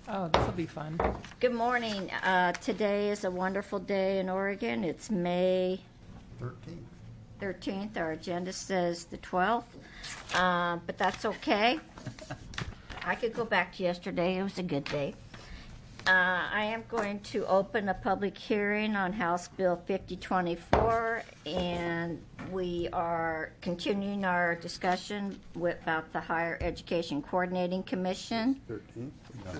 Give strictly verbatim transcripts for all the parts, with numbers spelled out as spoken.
Oh, this will be fun. Good morning. Uh, today is a wonderful day in Oregon. It's May thirteenth. thirteenth. Our agenda says the twelfth, uh, but that's okay. I could go back to yesterday. It was a good day. Uh, I am going to open a public hearing on House Bill fifty twenty-four, and we are continuing our discussion with, about the Higher Education Coordinating Commission. thirteenth.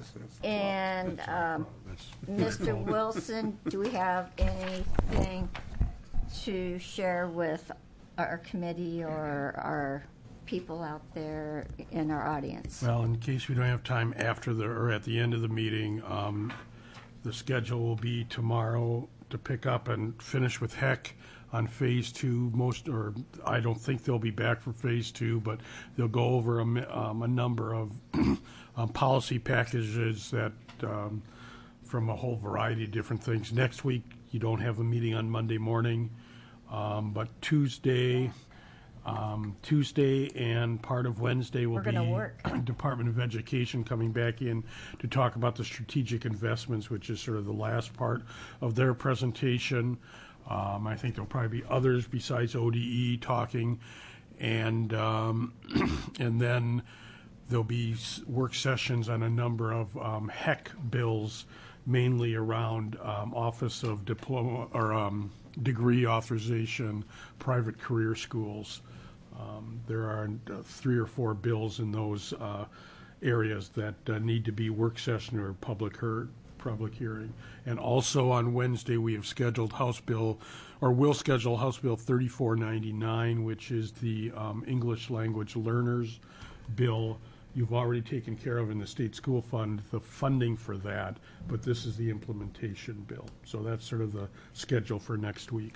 And um, Mister Wilson, do we have anything to share with our committee or our people out there in our audience? Well, in case we don't have time after the, or at the end of the meeting, um, the schedule will be tomorrow to pick up and finish with Heck on phase two. Most, or I don't think they'll be back for phase two, but they'll go over a, um, a number of um, policy packages that um, from a whole variety of different things. Next week, you don't have a meeting on Monday morning, um, but Tuesday, um, Tuesday and part of Wednesday will We're be gonna work. Department of Education coming back in to talk about the strategic investments, which is sort of the last part of their presentation. Um, I think there'll probably be others besides O D E talking, and um, and then there'll be work sessions on a number of um, Heck bills, mainly around um, Office of Diploma or um, Degree Authorization, private career schools. Um, there are uh, three or four bills in those uh, areas that uh, need to be work session or public heard. public hearing. And also on Wednesday, we have scheduled House Bill, or will schedule House Bill thirty-four ninety-nine, which is the um, English language learners bill. You've already taken care of in the state school fund the funding for that, but this is the implementation bill. So that's sort of the schedule for next week.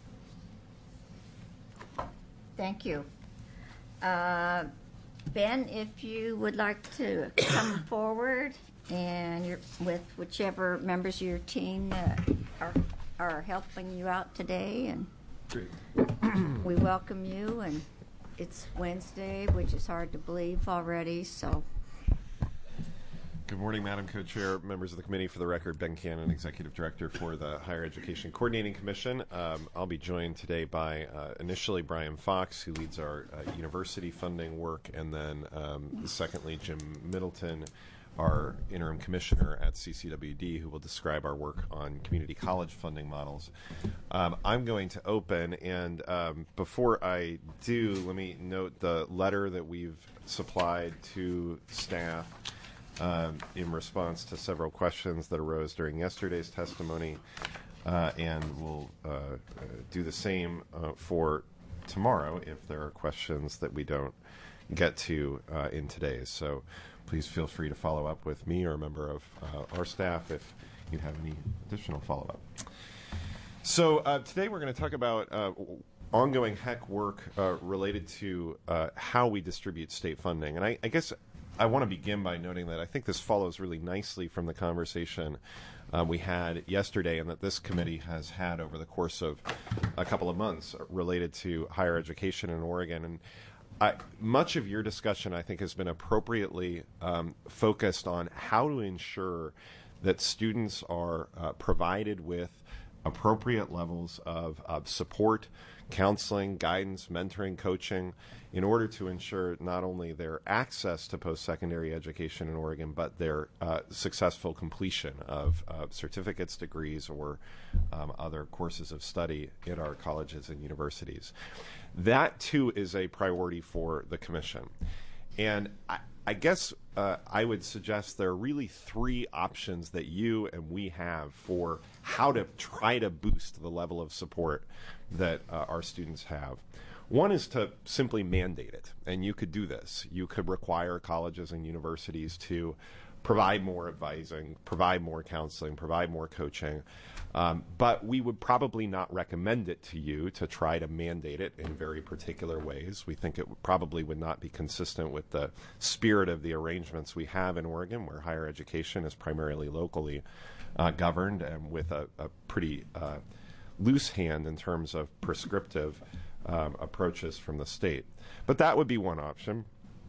Thank you. Uh, Ben, if you would like to come forward and you're with whichever members of your team that are, are helping you out today, and Great. we welcome you. And it's Wednesday, which is hard to believe already, so. Good morning, Madam Co-Chair, members of the committee. For the record, Ben Cannon, Executive Director for the Higher Education Coordinating Commission. Um, I'll be joined today by uh, initially Brian Fox, who leads our uh, university funding work, and then um, secondly, Jim Middleton, our interim commissioner at C C W D, who will describe our work on community college funding models. Um, I'm going to open, and um, before I do, let me note the letter that we've supplied to staff um, in response to several questions that arose during yesterday's testimony, uh, and we'll uh, uh, do the same uh, for tomorrow if there are questions that we don't get to uh, in today's. So please feel free to follow up with me or a member of uh, our staff if you have any additional follow-up. So uh, today we're going to talk about uh, ongoing Heck work uh, related to uh, how we distribute state funding. And I, I guess I want to begin by noting that I think this follows really nicely from the conversation uh, we had yesterday and that this committee has had over the course of a couple of months related to higher education in Oregon. And I, much of your discussion, I think, has been appropriately um, focused on how to ensure that students are uh, provided with appropriate levels of, of support, counseling, guidance, mentoring, coaching, in order to ensure not only their access to post-secondary education in Oregon, but their uh, successful completion of uh, certificates, degrees, or um, other courses of study in our colleges and universities. That, too, is a priority for the Commission. And I, I guess uh, I would suggest there are really three options that you and we have for how to try to boost the level of support that uh, our students have. One is to simply mandate it, and you could do this. You could require colleges and universities to provide more advising, provide more counseling, provide more coaching, um, but we would probably not recommend it to you to try to mandate it in very particular ways. We think it probably would not be consistent with the spirit of the arrangements we have in Oregon, where higher education is primarily locally uh, governed and with a, a pretty uh, loose hand in terms of prescriptive um, approaches from the state. But that would be one option.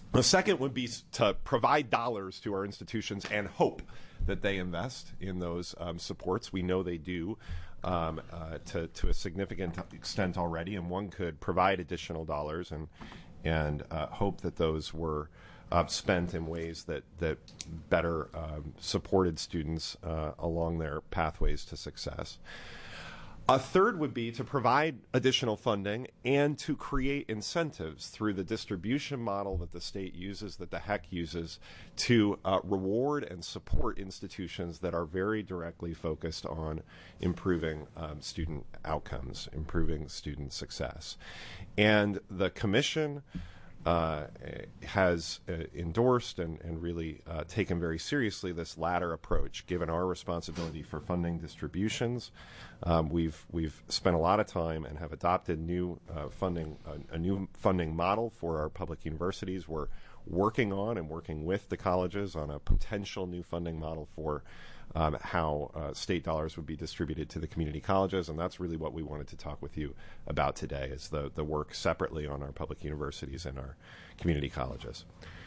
The second would be s- to provide dollars to our institutions and hope that they invest in those um, supports. We know they do um, uh, to, to a significant extent already, and one could provide additional dollars and, and uh, hope that those were uh, spent in ways that, that better um, supported students uh, along their pathways to success. A third would be to provide additional funding and to create incentives through the distribution model that the state uses, that the H E C uses, to uh, reward and support institutions that are very directly focused on improving um, student outcomes, improving student success. And the commission Uh, has uh, endorsed and, and really uh, taken very seriously this latter approach, given our responsibility for funding distributions. Um, we've we've spent a lot of time and have adopted new uh, funding uh, a new funding model for our public universities. We're working on and working with the colleges on a potential new funding model for Um, how uh, state dollars would be distributed to the community colleges, and that's really what we wanted to talk with you about today, is the, the work separately on our public universities and our community colleges.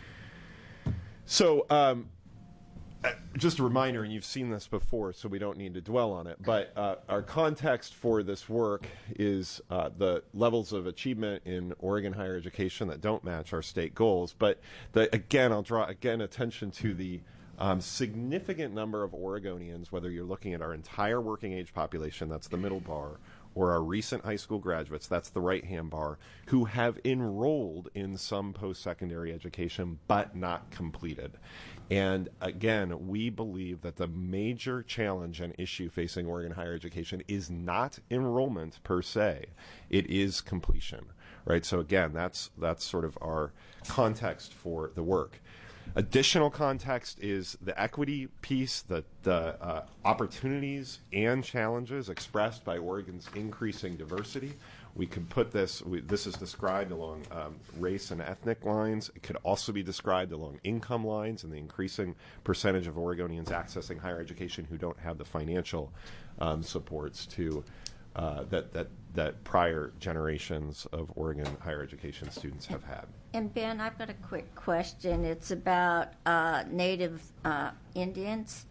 So um, uh, just a reminder, and you've seen this before, so we don't need to dwell on it, but uh, our context for this work is uh, the levels of achievement in Oregon higher education that don't match our state goals. But the, again, I'll draw again attention to the Um, significant number of Oregonians, whether you're looking at our entire working age population, that's the middle bar, or our recent high school graduates, that's the right-hand bar, who have enrolled in some post-secondary education but not completed. And again, we believe that the major challenge and issue facing Oregon higher education is not enrollment per se, it is completion, right? So again, that's that's sort of our context for the work. Additional context is the equity piece, the, the uh, opportunities and challenges expressed by Oregon's increasing diversity. We could put this, we, this is described along um, race and ethnic lines. It could also be described along income lines and the increasing percentage of Oregonians accessing higher education who don't have the financial um, supports to uh, that, that, that prior generations of Oregon higher education students have had. And Ben, I've got a quick question. It's about uh, Native uh, Indians.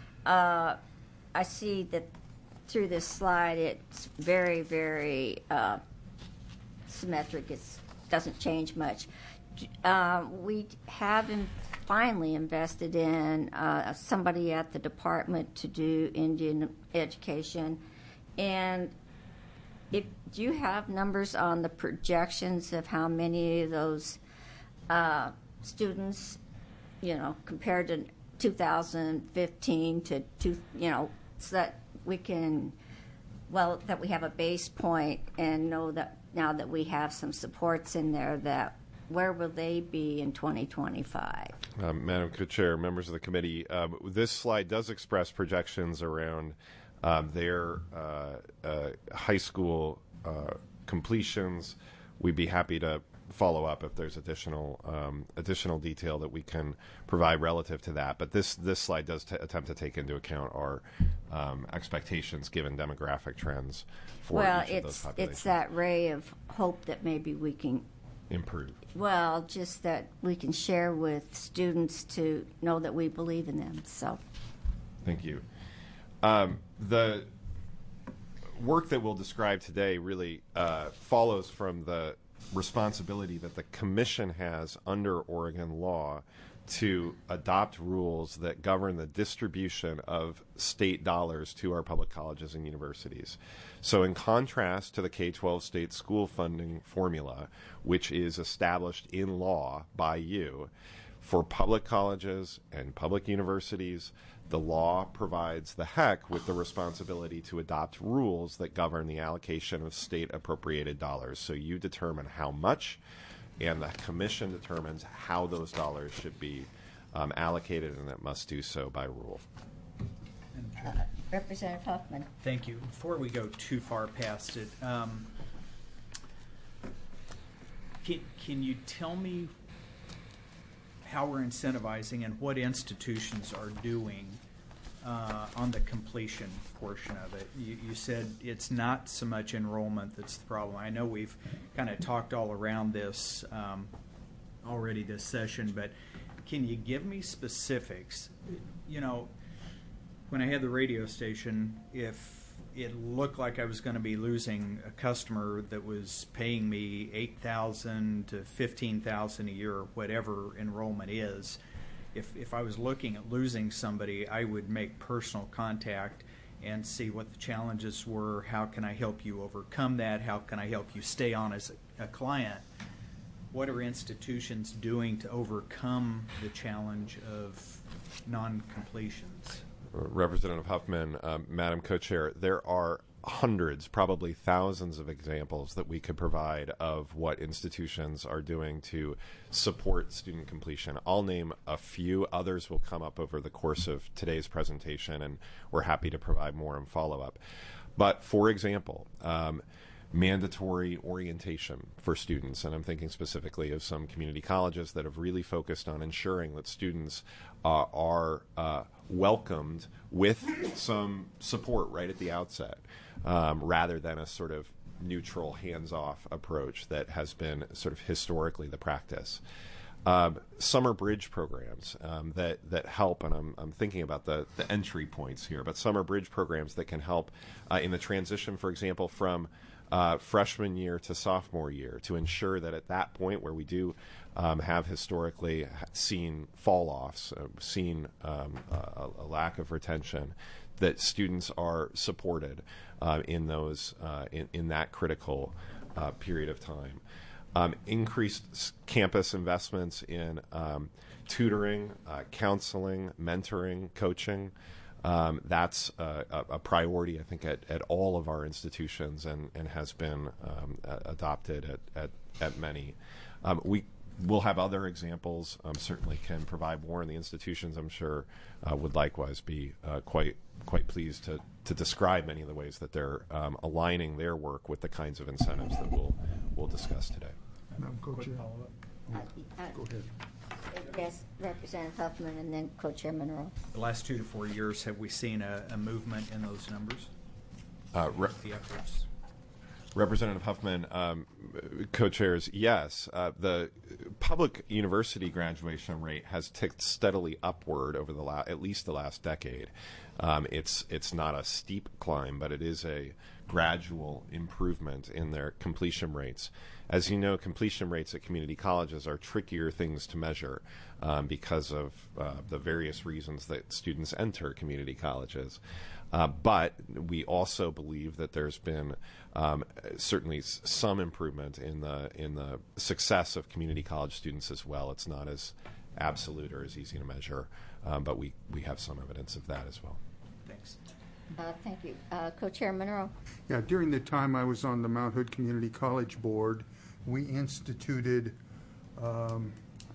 Uh, I see that through this slide, it's very, very uh, symmetric. It doesn't change much. Uh, we have in, finally invested in uh, somebody at the department to do Indian education. And if, do you have numbers on the projections of how many of those uh, students, you know, compared to two thousand fifteen to two, you know, so that we can, well, that we have a base point and know that now that we have some supports in there, that where will they be in twenty twenty-five? Um, Madam Co-Chair, members of the committee, um, this slide does express projections around um, their uh, uh, high school uh, completions. We'd be happy to follow up if there's additional um, additional detail that we can provide relative to that. But this this slide does t- attempt to take into account our um, expectations given demographic trends for well, each of those it's populations. it's that ray of hope that maybe we can improve. Well, just that we can share with students to know that we believe in them. So, thank you. Um, the work that we'll describe today really uh, follows from the responsibility that the Commission has under Oregon law to adopt rules that govern the distribution of state dollars to our public colleges and universities. So in contrast to the K twelve state school funding formula, which is established in law by you, for public colleges and public universities, the law provides the H E C with the responsibility to adopt rules that govern the allocation of state appropriated dollars. So you determine how much, and the Commission determines how those dollars should be um, allocated, and it must do so by rule. uh, Representative Huffman. Thank you. Before we go too far past it, um, can, can you tell me how we're incentivizing and what institutions are doing uh, on the completion portion of it? You, you said it's not so much enrollment that's the problem. I know we've kind of talked all around this um, already this session, but can you give me specifics? You know, when I had the radio station, if it looked like I was going to be losing a customer that was paying me eight thousand to fifteen thousand a year, or whatever enrollment is, if if I was looking at losing somebody, I would make personal contact and see what the challenges were. How can I help you overcome that? How can I help you stay on as a, a client? What are institutions doing to overcome the challenge of non-completions? Representative Huffman, um, Madam Co-Chair, there are hundreds, probably thousands of examples that we could provide of what institutions are doing to support student completion. I'll name a few. Others will come up over the course of today's presentation, and we're happy to provide more in follow-up. But, for example, um, mandatory orientation for students, and I'm thinking specifically of some community colleges that have really focused on ensuring that students uh, are uh, welcomed with some support right at the outset, um, rather than a sort of neutral, hands-off approach that has been sort of historically the practice. Um, summer bridge programs um, that that help, and I'm I'm thinking about the the entry points here, but summer bridge programs that can help uh, in the transition, for example, from uh, freshman year to sophomore year, to ensure that at that point where we do um, have historically seen fall-offs, uh, seen um, a, a lack of retention, that students are supported uh, in those uh, in in that critical uh, period of time. Um, increased s- campus investments in um, tutoring, uh, counseling, mentoring, coaching. Um, that's uh, a, a priority, I think, at, at all of our institutions, and, and has been um, a- adopted at, at, at many. Um, we will have other examples, um, certainly can provide more, and the institutions, I'm sure, uh, would likewise be uh, quite quite pleased to, to describe many of the ways that they're um, aligning their work with the kinds of incentives that we'll, we'll discuss today. Madam Co-Chair. Uh, uh, Go ahead. Yes, Representative Huffman and then Co-Chair Monroe. The last two to four years, have we seen a, a movement in those numbers? Uh, re- The efforts. Representative Huffman, um, co-chairs, yes. Uh, the public university graduation rate has ticked steadily upward over the la- at least the last decade. Um, it's it's not a steep climb, but it is a gradual improvement in their completion rates. As you know, completion rates at community colleges are trickier things to measure um, because of uh, the various reasons that students enter community colleges. Uh, but we also believe that there's been um, certainly s- some improvement in the in the success of community college students as well. It's not as absolute or as easy to measure, um, but we, we have some evidence of that as well. Thanks. Uh, thank you. Uh, Co-Chair Monroe. Yeah, during the time I was on the Mount Hood Community College Board, we instituted um,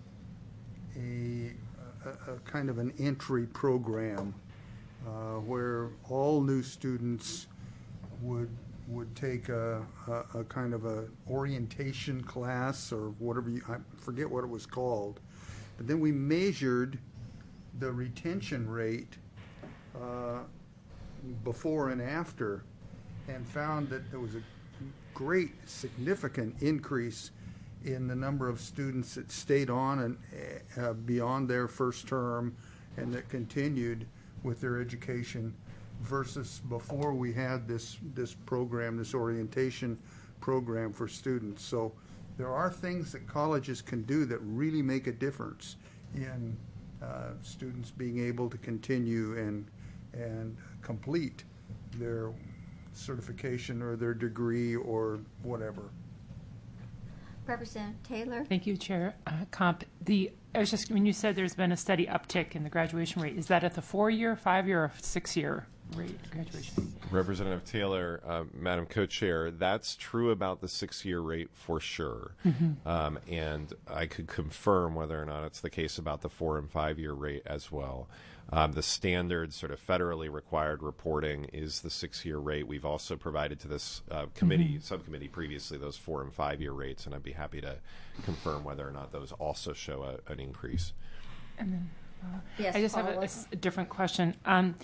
a, a, a kind of an entry program uh, where all new students would would take a, a, a kind of a orientation class or whatever you, I forget what it was called, but then we measured the retention rate uh, before and after, and found that there was a great significant increase in the number of students that stayed on and uh, beyond their first term and that continued with their education versus before we had this this program, this orientation program for students. So there are things that colleges can do that really make a difference in uh, students being able to continue and and complete their certification or their degree or whatever. Representative Taylor. Thank you, Chair uh, Comp. The I was just when you said there's been a steady uptick in the graduation rate. Is that at the four-year, five-year, or six-year rate graduation? Representative Taylor, uh, Madam Co-Chair, that's true about the six-year rate for sure. Mm-hmm. Um, and I could confirm whether or not it's the case about the four- and five-year rate as well. Um, the standard sort of federally required reporting is the six-year rate. We've also provided to this uh, committee, Mm-hmm. subcommittee previously, those four- and five-year rates, and I'd be happy to confirm whether or not those also show a, an increase. And then uh, Yes, I just have a, Paula. a s- a different question. Um,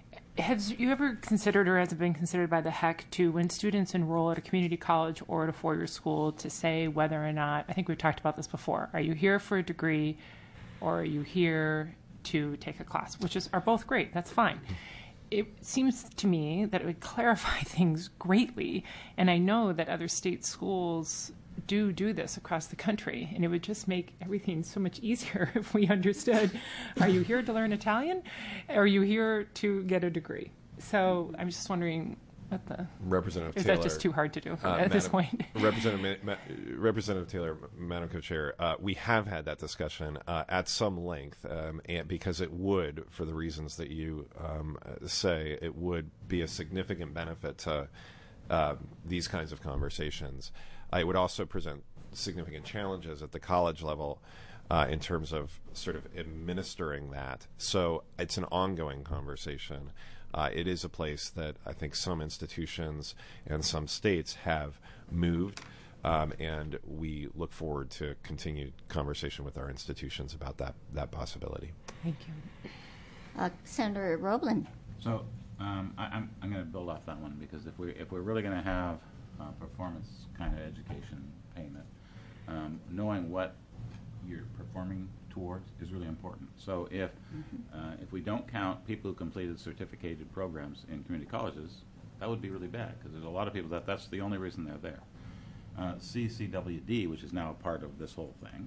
Has you ever considered, or has it been considered by the H E C, to, when students enroll at a community college or at a four-year school, to say whether or not, I think we've talked about this before, are you here for a degree or are you here to take a class, which is are both great, that's fine. It seems to me that it would clarify things greatly, and I know that other state schools do do this across the country, and it would just make everything so much easier if we understood, are you here to learn Italian? Or are you here to get a degree? So I'm just wondering what the... Representative is Taylor... that just too hard to do uh, at Madam, this point? Representative, Ma- Representative Taylor, Madam Co-Chair, uh, we have had that discussion uh, at some length, um, and because it would, for the reasons that you um, say, it would be a significant benefit to uh, these kinds of conversations. It would also present significant challenges at the college level uh, in terms of sort of administering that. So it's an ongoing conversation. Uh, it is a place that I think some institutions and some states have moved, um, and we look forward to continued conversation with our institutions about that, that possibility. Thank you. Uh, Senator Roblin. So um, I, I'm, I'm going to build off that one, because if, we, if we're really going to have uh, performance kind of education payment, um, knowing what you're performing towards is really important. So if uh, if we don't count people who completed certificated programs in community colleges, that would be really bad, because there's a lot of people that that's the only reason they're there. Uh, C C W D, which is now a part of this whole thing,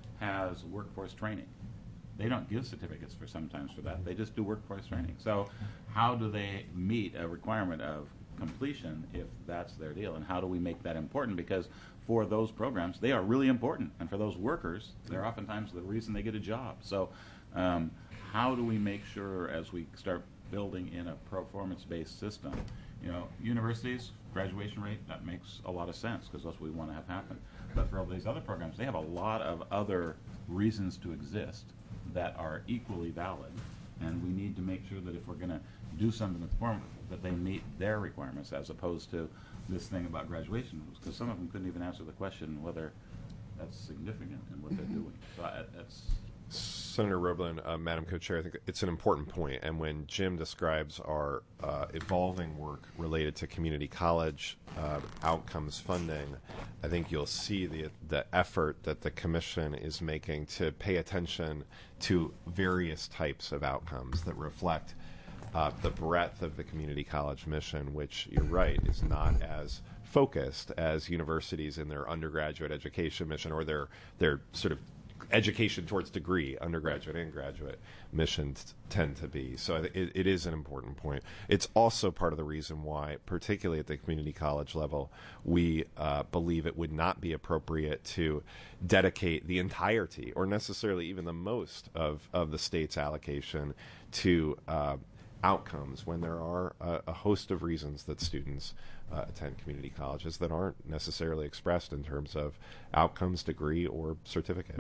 has workforce training. They don't give certificates for sometimes for that. They just do workforce training. So how do they meet a requirement of completion if that's their deal? And how do we make that important? Because for those programs, they are really important. And for those workers, they're oftentimes the reason they get a job. So um, how do we make sure, as we start building in a performance-based system, you know, universities, graduation rate, that makes a lot of sense, because that's what we want to have happen. But for all these other programs, they have a lot of other reasons to exist that are equally valid, and we need to make sure that if we're going to do something with performance, that they meet their requirements, as opposed to this thing about graduation, because some of them couldn't even answer the question whether that's significant in what they're doing. So I, that's Senator Roblin, uh, Madam Co-Chair, I think it's an important point, and when Jim describes our uh, evolving work related to community college uh, outcomes funding, I think you'll see the the effort that the Commission is making to pay attention to various types of outcomes that reflect uh, the breadth of the community college mission, which, you're right, is not as focused as universities in their undergraduate education mission or their their sort of education towards degree, undergraduate and graduate missions tend to be. So it, it is an important point. It's also part of the reason why, particularly at the community college level, we uh, believe it would not be appropriate to dedicate the entirety or necessarily even the most of, of the state's allocation to uh, outcomes when there are a, a host of reasons that students uh, attend community colleges that aren't necessarily expressed in terms of outcomes, degree, or certificate.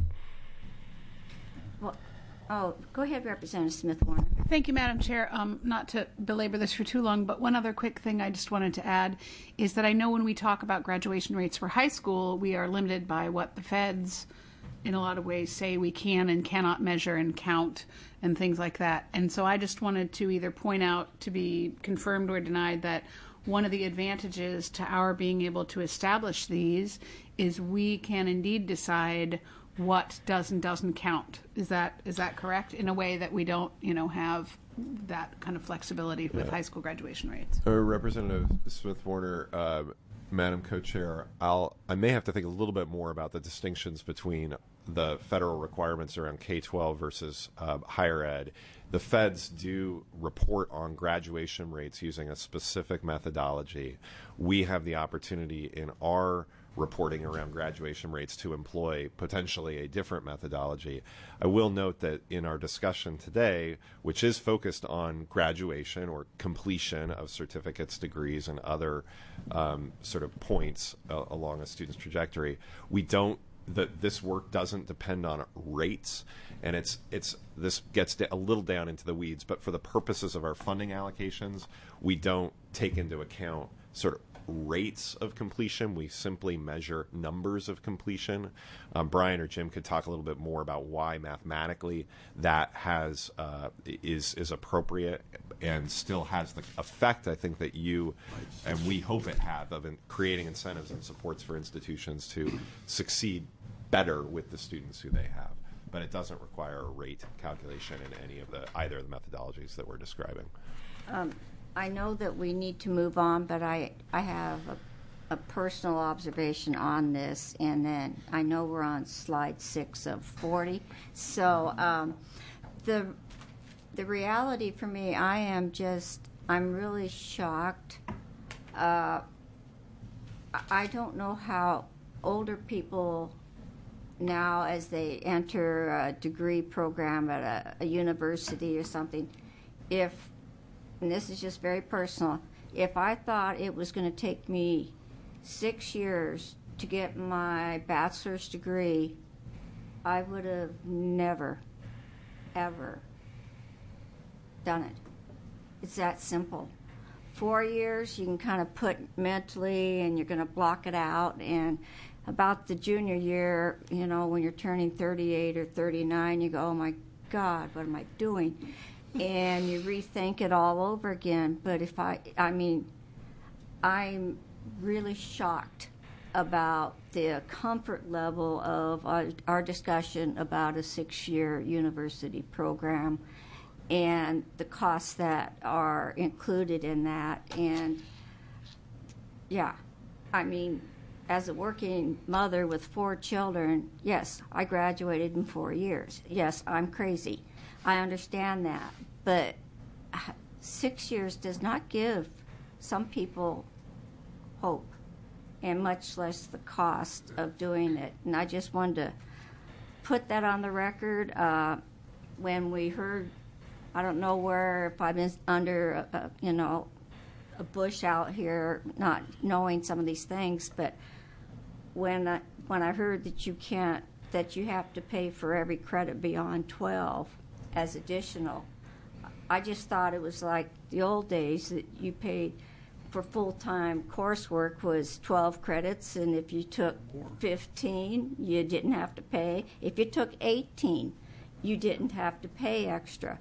Well, oh, go ahead, Representative Smith-Warner. Thank you, Madam Chair. Um, not to belabor this for too long, but one other quick thing I just wanted to add is that I know when we talk about graduation rates for high school, we are limited by what the feds, in a lot of ways, say we can and cannot measure and count and things like that. And so I just wanted to either point out, to be confirmed or denied, that one of the advantages to our being able to establish these is we can indeed decide what does and doesn't count. Is that is that correct? In a way that we don't, you know, have that kind of flexibility with Yeah. high school graduation rates. Uh, Representative Smith-Warner, uh, Madam Co-Chair, I'll I may have to think a little bit more about the distinctions between the federal requirements around K twelve versus uh, higher ed. The feds do report on graduation rates using a specific methodology. We have the opportunity in our reporting around graduation rates to employ potentially a different methodology. I will note that in our discussion today, which is focused on graduation or completion of certificates, degrees, and other um, sort of points uh, along a student's trajectory, we don't that this work doesn't depend on rates, and it's it's this gets a little down into the weeds, but for the purposes of our funding allocations, we don't take into account sort of rates of completion. We simply measure numbers of completion. Um, Brian or Jim could talk a little bit more about why mathematically that has uh, is is appropriate and still has the effect, I think, that you and we hope it have of in creating incentives and supports for institutions to succeed better with the students who they have. But it doesn't require a rate calculation in any of the either of the methodologies that we're describing. Um, I know that we need to move on, but I, I have a, a personal observation on this, and then I know we're on slide six of forty. So um, the the reality for me, I am just, I'm really shocked. Uh, I don't know how older people now, as they enter a degree program at a, a university or something, if, and this is just very personal, if I thought it was going to take me six years to get my bachelor's degree, I would have never, ever done it. It's that simple. Four years, you can kind of put mentally, and you're going to block it out, and about the junior year, you know, when you're turning thirty-eight or thirty-nine, you go, oh my God, what am I doing? And you rethink it all over again. But if I, I mean, I'm really shocked about the comfort level of our, our discussion about a six-year university program and the costs that are included in that. And yeah, I mean, as a working mother with four children, yes, I graduated in four years. Yes, I'm crazy. I understand that. But six years does not give some people hope, and much less the cost of doing it. And I just wanted to put that on the record. Uh, when we heard, I don't know where, if I've been under, a, a, you know, a bush out here, not knowing some of these things, but when I, when I heard that you can't, that you have to pay for every credit beyond twelve as additional, I just thought it was like the old days that you paid for full-time coursework was twelve credits, and if you took fifteen, you didn't have to pay. If you took eighteen, you didn't have to pay extra.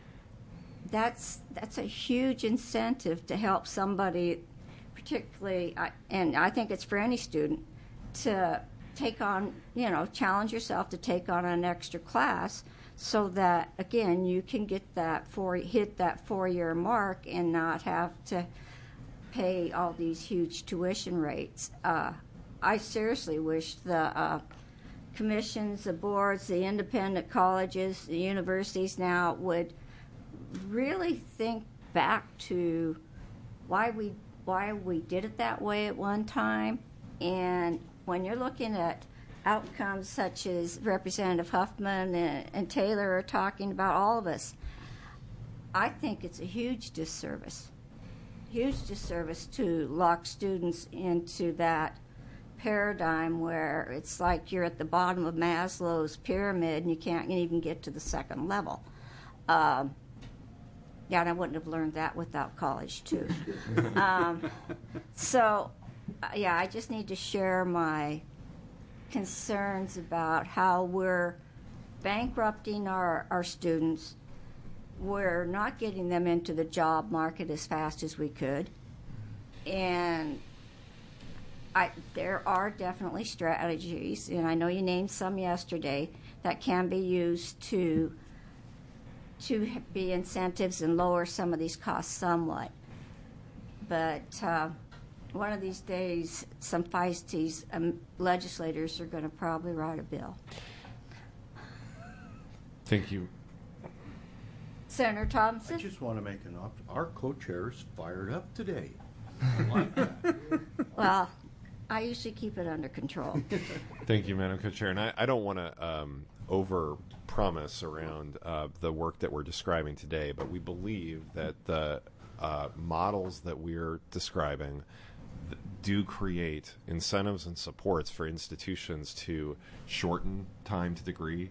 That's that's a huge incentive to help somebody, particularly, and I think it's for any student, to take on, you know, challenge yourself to take on an extra class so that, again, you can get that four, hit that four-year mark and not have to pay all these huge tuition rates. Uh, I seriously wish the uh, commissions, the boards, the independent colleges, the universities now would really think back to why we why we did it that way at one time. And when you're looking at outcomes such as Representative Huffman and, and Taylor are talking about, all of us, I think it's a huge disservice, huge disservice to lock students into that paradigm where it's like you're at the bottom of Maslow's pyramid and you can't even get to the second level. Um, yeah, and I wouldn't have learned that without college, too. um, so, uh, yeah, I just need to share my concerns about how we're bankrupting our, our students. We're not getting them into the job market as fast as we could. And I, there are definitely strategies, and I know you named some yesterday, that can be used to to be incentives and lower some of these costs somewhat. But uh, one of these days, some feisty um, legislators are going to probably write a bill. Thank you. Senator Thompson? I just want to make an op- our co-chair's fired up today. I like that. Well, I usually keep it under control. Thank you, Madam Co-Chair. And I, I don't want to um, over-promise around uh, the work that we're describing today, but we believe that the uh, models that we're describing th- do create incentives and supports for institutions to shorten time to degree,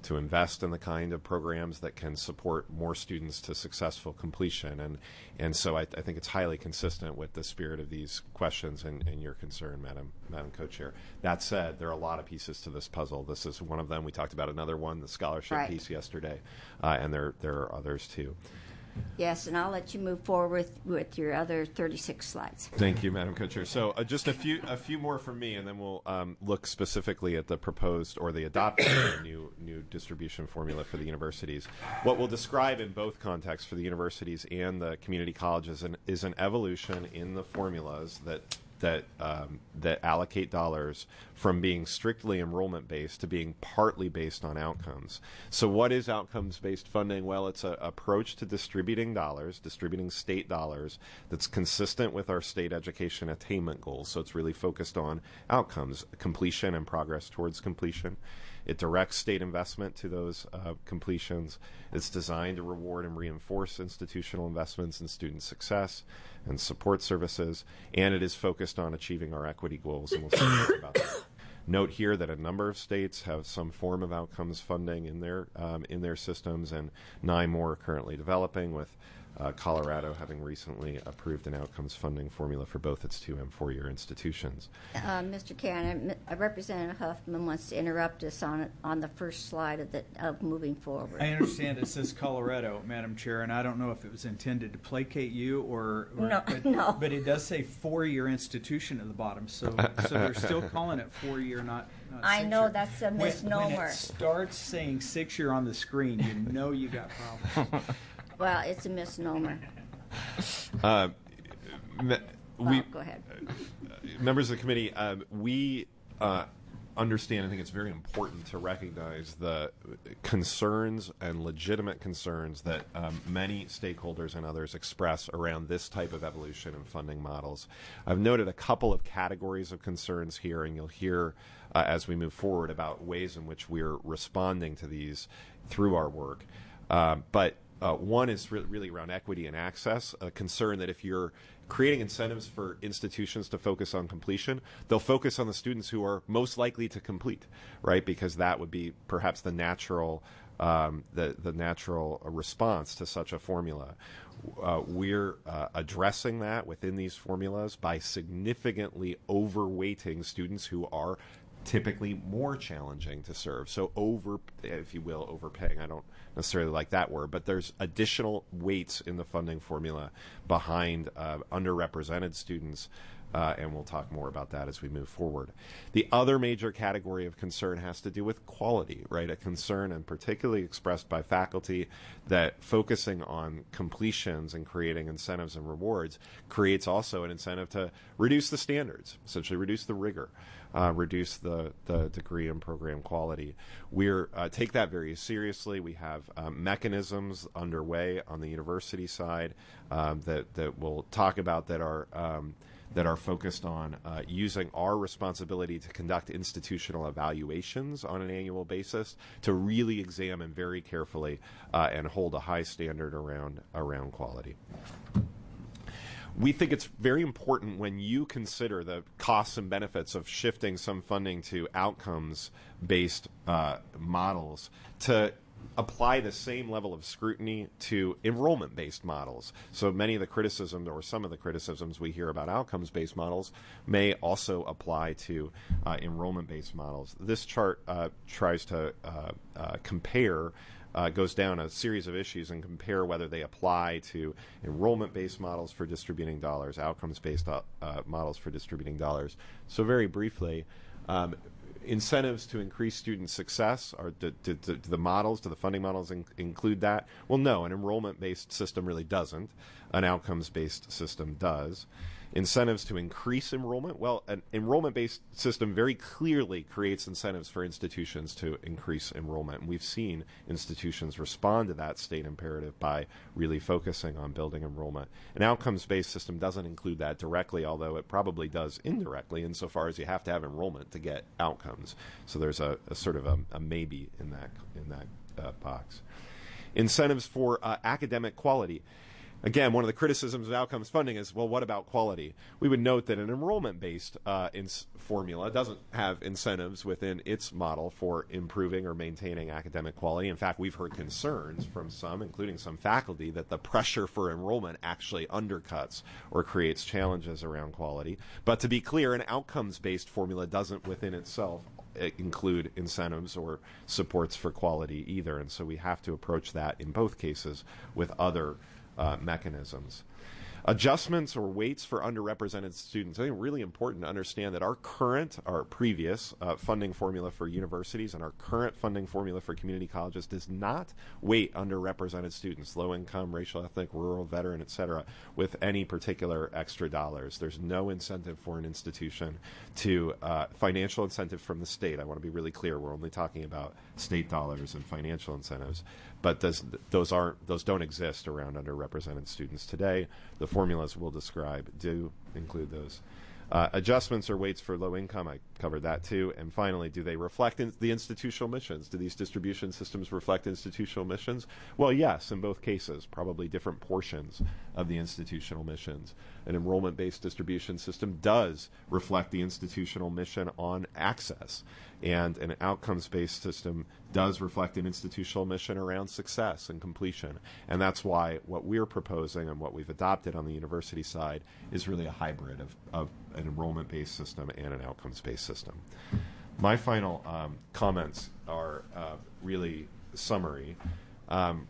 to invest in the kind of programs that can support more students to successful completion. And and so I, I think it's highly consistent with the spirit of these questions and, and your concern, Madam Madam Co-Chair. That said, there are a lot of pieces to this puzzle. This is one of them. We talked about another one, the scholarship Right. piece yesterday, uh, and there there are others too. Yes, and I'll let you move forward with, with your other thirty-six slides. Thank you, Madam Co-Chair. So uh, just a few a few more from me, and then we'll um, look specifically at the proposed or the adoption of a new new distribution formula for the universities. What we'll describe in both contexts for the universities and the community colleges an, is an evolution in the formulas that that um, that allocate dollars from being strictly enrollment based to being partly based on outcomes. So what is outcomes based funding? Well, it's an approach to distributing dollars, distributing state dollars that's consistent with our state education attainment goals. So it's really focused on outcomes, completion and progress towards completion. It directs state investment to those uh, completions. It's designed to reward and reinforce institutional investments in student success and support services, and it is focused on achieving our equity goals, and we'll see more about that. Note here that a number of states have some form of outcomes funding in their um, in their systems, and nine more are currently developing, with uh, Colorado having recently approved an outcomes funding formula for both its two and four-year institutions. Uh, Mister Cannon, uh, Representative Huffman wants to interrupt us on on the first slide of the of moving forward. I understand it says Colorado, Madam Chair, and I don't know if it was intended to placate you or, or No, but, no. but it does say four-year institution at the bottom, so so they're still calling it four-year, not, not I six-year. know that's a When- When misnomer. it starts saying six-year on the screen, you know you got problems. Well, it's a misnomer. Uh, me- we, Well, go ahead. members of the committee, um, we uh, understand, I think it's very important to recognize the concerns and legitimate concerns that um, many stakeholders and others express around this type of evolution in funding models. I've noted a couple of categories of concerns here, and you'll hear uh, as we move forward about ways in which we're responding to these through our work. Uh, but Uh, one is re- really around equity and access, a concern that if you're creating incentives for institutions to focus on completion, they'll focus on the students who are most likely to complete, right? Because that would be perhaps the natural, um, the, the natural response to such a formula. Uh, we're uh, addressing that within these formulas by significantly overweighting students who are typically more challenging to serve. So over, if you will, overpaying. I don't necessarily like that word, but there's additional weights in the funding formula behind uh, underrepresented students, uh, and we'll talk more about that as we move forward. The other major category of concern has to do with quality, right? A concern, and particularly expressed by faculty, that focusing on completions and creating incentives and rewards creates also an incentive to reduce the standards, essentially reduce the rigor. Uh, reduce the, the degree and program quality. We uh, take that very seriously. We have um, mechanisms underway on the university side um, that that we'll talk about that are um, that are focused on uh, using our responsibility to conduct institutional evaluations on an annual basis to really examine very carefully uh, and hold a high standard around around quality. We think it's very important when you consider the costs and benefits of shifting some funding to outcomes-based uh, models to apply the same level of scrutiny to enrollment-based models. So many of the criticisms, or some of the criticisms we hear about outcomes-based models, may also apply to uh, enrollment-based models. This chart uh, tries to uh, uh, compare Uh, goes down a series of issues and compare whether they apply to enrollment-based models for distributing dollars, outcomes-based uh, uh, models for distributing dollars. So very briefly, um, incentives to increase student success, or do, do, do the models, do the funding models in, include that? Well, no, an enrollment-based system really doesn't. An outcomes-based system does. Incentives to increase enrollment? Well, an enrollment-based system very clearly creates incentives for institutions to increase enrollment. And we've seen institutions respond to that state imperative by really focusing on building enrollment. An outcomes-based system doesn't include that directly, although it probably does indirectly insofar as you have to have enrollment to get outcomes. So there's a, a sort of a, a maybe in that, in that uh, box. Incentives for uh, academic quality. Again, one of the criticisms of outcomes funding is, well, what about quality? We would note that an enrollment-based uh, ins- formula doesn't have incentives within its model for improving or maintaining academic quality. In fact, we've heard concerns from some, including some faculty, that the pressure for enrollment actually undercuts or creates challenges around quality. But to be clear, an outcomes-based formula doesn't within itself include incentives or supports for quality either. And so we have to approach that in both cases with other Uh, mechanisms. Adjustments or weights for underrepresented students. I think really important to understand that our current, our previous uh, funding formula for universities and our current funding formula for community colleges does not weight underrepresented students, low income, racial, ethnic, rural, veteran, et cetera, with any particular extra dollars. There's no incentive for an institution to uh, financial incentive from the state. I want to be really clear. We're only talking about state dollars and financial incentives, but does, those aren't those don't exist around underrepresented students today. The formulas we'll describe do include those. Uh, adjustments or weights for low income, I covered that too. And finally, do they reflect in the institutional missions? Do these distribution systems reflect institutional missions? Well, yes, in both cases, probably different portions of the institutional missions. An enrollment-based distribution system does reflect the institutional mission on access, and an outcomes-based system does reflect an institutional mission around success and completion. And that's why what we're proposing and what we've adopted on the university side is really a hybrid of, of an enrollment-based system and an outcomes-based system. My final um, comments are uh, really summary. Um,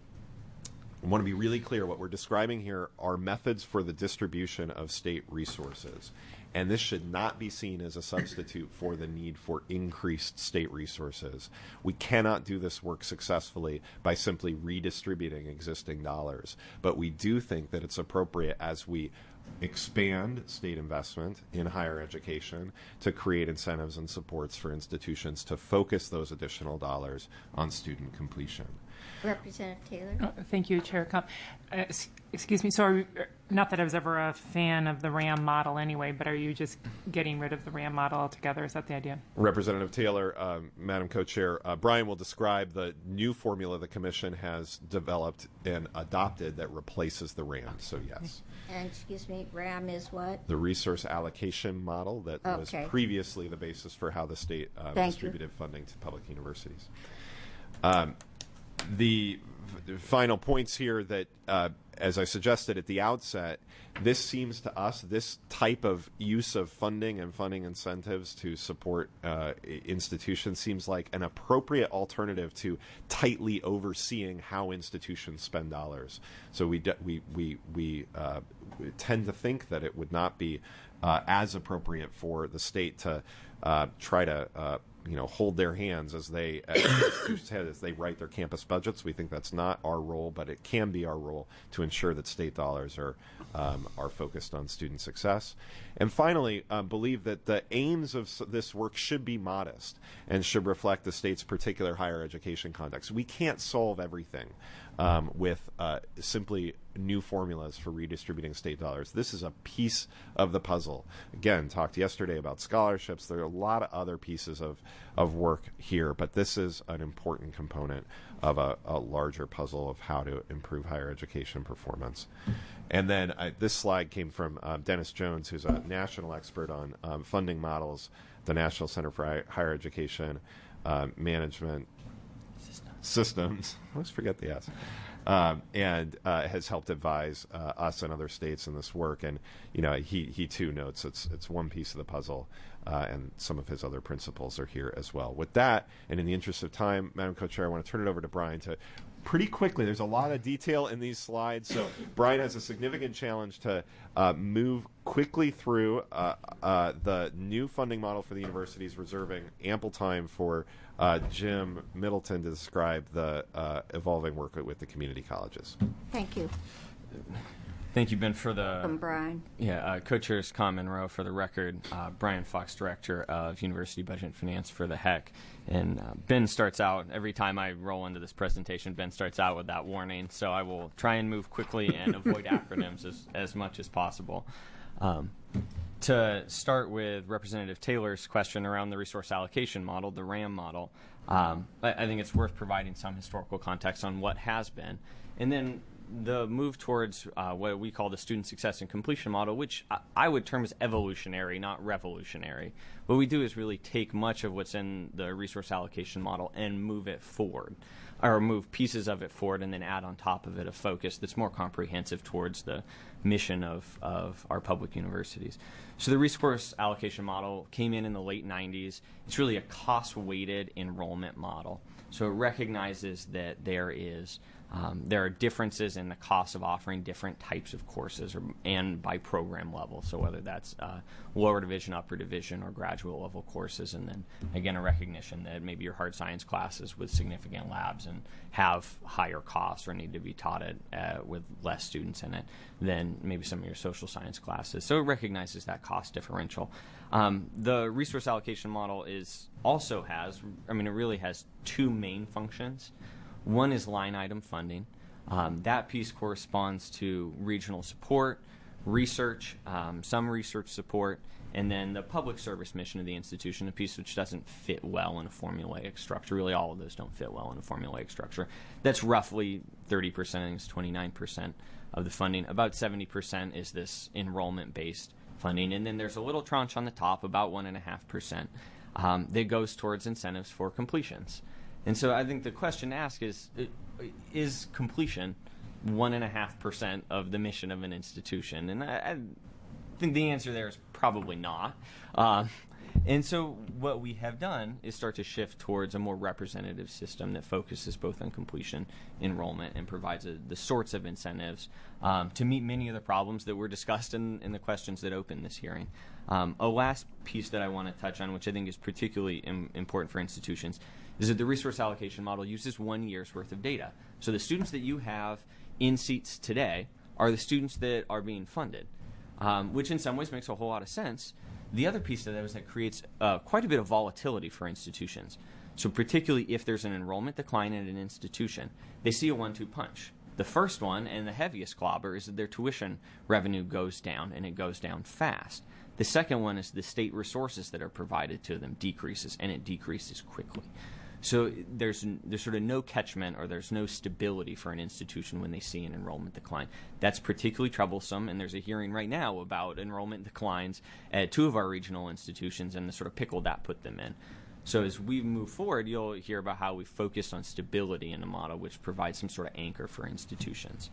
I want to be really clear. What we're describing here are methods for the distribution of state resources. And this should not be seen as a substitute for the need for increased state resources. We cannot do this work successfully by simply redistributing existing dollars. But we do think that it's appropriate as we expand state investment in higher education to create incentives and supports for institutions to focus those additional dollars on student completion. Representative Taylor. Oh, thank you, Chair Comp. Uh, s- excuse me. So, are we, not that I was ever a fan of the RAM model anyway, but are you just getting rid of the RAM model altogether? Is that the idea? Representative Taylor, um, Madam Co-Chair, uh, Brian will describe the new formula the Commission has developed and adopted that replaces the RAM. So, yes. And excuse me, RAM is what? The resource allocation model that was Okay. previously the basis for how the state uh, Thank distributed funding to public universities. Um, the v- final points here that, uh, as I suggested at the outset, this seems to us, this type of use of funding and funding incentives to support uh, i- institutions seems like an appropriate alternative to tightly overseeing how institutions spend dollars. So we de- we we we uh, tend to think that it would not be uh, as appropriate for the state to uh, try to uh, you know, hold their hands as they as institutions head as they write their campus budgets. We think that's not our role, but it can be our role to ensure that state dollars are um, are focused on student success. And finally, um, believe that the aims of s- this work should be modest and should reflect the state's particular higher education context. We can't solve everything um, with uh, simply new formulas for redistributing state dollars. This is a piece of the puzzle. Again, talked yesterday about scholarships. There are a lot of other pieces of, of work here, but this is an important component of a, a larger puzzle of how to improve higher education performance. And then uh, this slide came from um, Dennis Jones, who's a national expert on um, funding models, the National Center for Hi- Higher Education uh, Management Systems. I always forget the S. Um, and uh, has helped advise uh, us and other states in this work. And you know, he he too notes it's it's one piece of the puzzle, uh, and some of his other principles are here as well. With that, and in the interest of time, Madam Co-Chair, I want to turn it over to Brian to pretty quickly. There's a lot of detail in these slides, so Brian has a significant challenge to uh, move quickly through uh, uh, the new funding model for the universities, reserving ample time for uh, Jim Middleton to describe the uh, evolving work with the community colleges. Thank you. Thank you, Ben, for the From Brian. yeah uh, co-chairs Con Monroe. For the record, uh, Brian Fox, director of University Budget and Finance for the H E C. And uh, Ben starts out every time I roll into this presentation. Ben starts out with that warning, so I will try and move quickly and avoid acronyms as as much as possible. Um, to start with Representative Taylor's question around the resource allocation model, the RAM model, um, I, I think it's worth providing some historical context on what has been. And then the move towards uh, what we call the student success and completion model, which I, I would term as evolutionary, not revolutionary. What we do is really take much of what's in the resource allocation model and move it forward, or move pieces of it forward, and then add on top of it a focus that's more comprehensive towards the mission of, of our public universities. So the resource allocation model came in in the late nineties. It's really a cost-weighted enrollment model. So it recognizes that there is um, there are differences in the cost of offering different types of courses, or, and by program level. So whether that's uh, lower division, upper division, or graduate level courses, and then again a recognition that maybe your hard science classes with significant labs and have higher costs or need to be taught at, uh, with less students in it than maybe some of your social science classes. So it recognizes that cost differential. Um, the resource allocation model is also has, I mean, it really has two main functions. One is line item funding. Um, that piece corresponds to regional support, research, um, some research support, and then the public service mission of the institution, a piece which doesn't fit well in a formulaic structure. Really, all of those don't fit well in a formulaic structure. That's roughly thirty percent, I think it's twenty-nine percent of the funding. About seventy percent is this enrollment-based funding, and then there's a little tranche on the top, about one point five percent, um, that goes towards incentives for completions. And so I think the question to ask is, is completion one and a half percent of the mission of an institution? And I, I think the answer there is probably not. Uh, and so what we have done is start to shift towards a more representative system that focuses both on completion, enrollment, and provides a, the sorts of incentives um, to meet many of the problems that were discussed in, in the questions that opened this hearing. Um, a last piece that I want to touch on, which I think is particularly im- important for institutions, is that the resource allocation model uses one year's worth of data. So the students that you have in seats today are the students that are being funded, um, which in some ways makes a whole lot of sense. The other piece of that is that creates uh, quite a bit of volatility for institutions. So particularly if there's an enrollment decline at an institution, they see a one two punch. The first one, and the heaviest clobber, is that their tuition revenue goes down, and it goes down fast. The second one is the state resources that are provided to them decreases, and it decreases quickly. So there's there's sort of no catchment, or there's no stability for an institution when they see an enrollment decline. That's particularly troublesome, and there's a hearing right now about enrollment declines at two of our regional institutions and the sort of pickle that put them in. So as we move forward, you'll hear about how we focus on stability in the model, which provides some sort of anchor for institutions.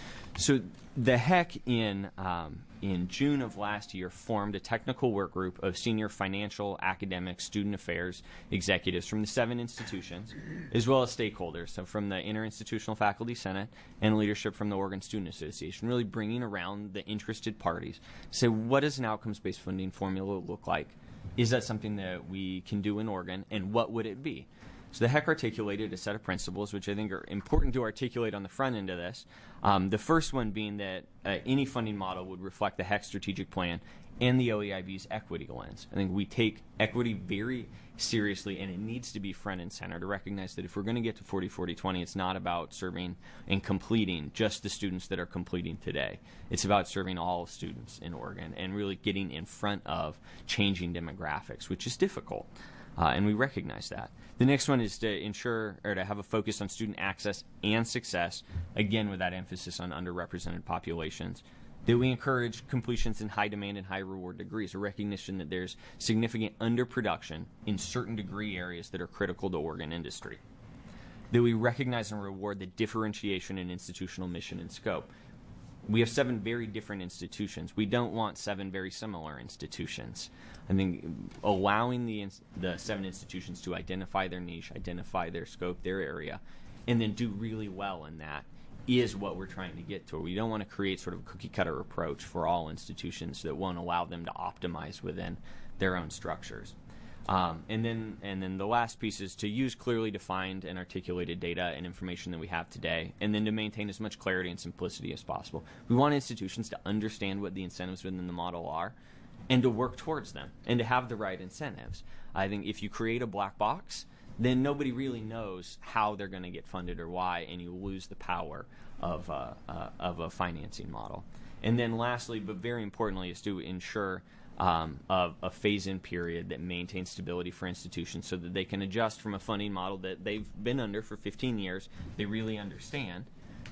So the H E C in um, in June of last year formed a technical work group of senior financial, academic, student affairs executives from the seven institutions, as well as stakeholders, so from the Interinstitutional Faculty Senate and leadership from the Oregon Student Association, really bringing around the interested parties. So what does an outcomes-based funding formula look like? Is that something that we can do in Oregon, and what would it be? So the H E C articulated a set of principles, which I think are important to articulate on the front end of this. Um, the first one being that uh, any funding model would reflect the H E C strategic plan and the O E I B's equity lens. I think we take equity very seriously, and it needs to be front and center to recognize that if we're going to get to forty forty twenty, it's not about serving and completing just the students that are completing today. It's about serving all students in Oregon and really getting in front of changing demographics, which is difficult. Uh, and we recognize that. The next one is to ensure or to have a focus on student access and success, again with that emphasis on underrepresented populations. That we encourage completions in high demand and high reward degrees, a recognition that there's significant underproduction in certain degree areas that are critical to Oregon industry. That we recognize and reward the differentiation in institutional mission and scope. We have seven very different institutions. We don't want seven very similar institutions. I think allowing the the seven institutions to identify their niche, identify their scope, their area, and then do really well in that is what we're trying to get to. We don't want to create sort of a cookie-cutter approach for all institutions that won't allow them to optimize within their own structures. Um, and then and then the last piece is to use clearly defined and articulated data and information that we have today, and then to maintain as much clarity and simplicity as possible. We want institutions to understand what the incentives within the model are and to work towards them and to have the right incentives. I think if you create a black box, then nobody really knows how they're going to get funded or why, and you lose the power of, uh, uh, of a financing model. And then lastly, but very importantly, is to ensure Um, of a phase-in period that maintains stability for institutions so that they can adjust from a funding model that they've been under for fifteen years, they really understand,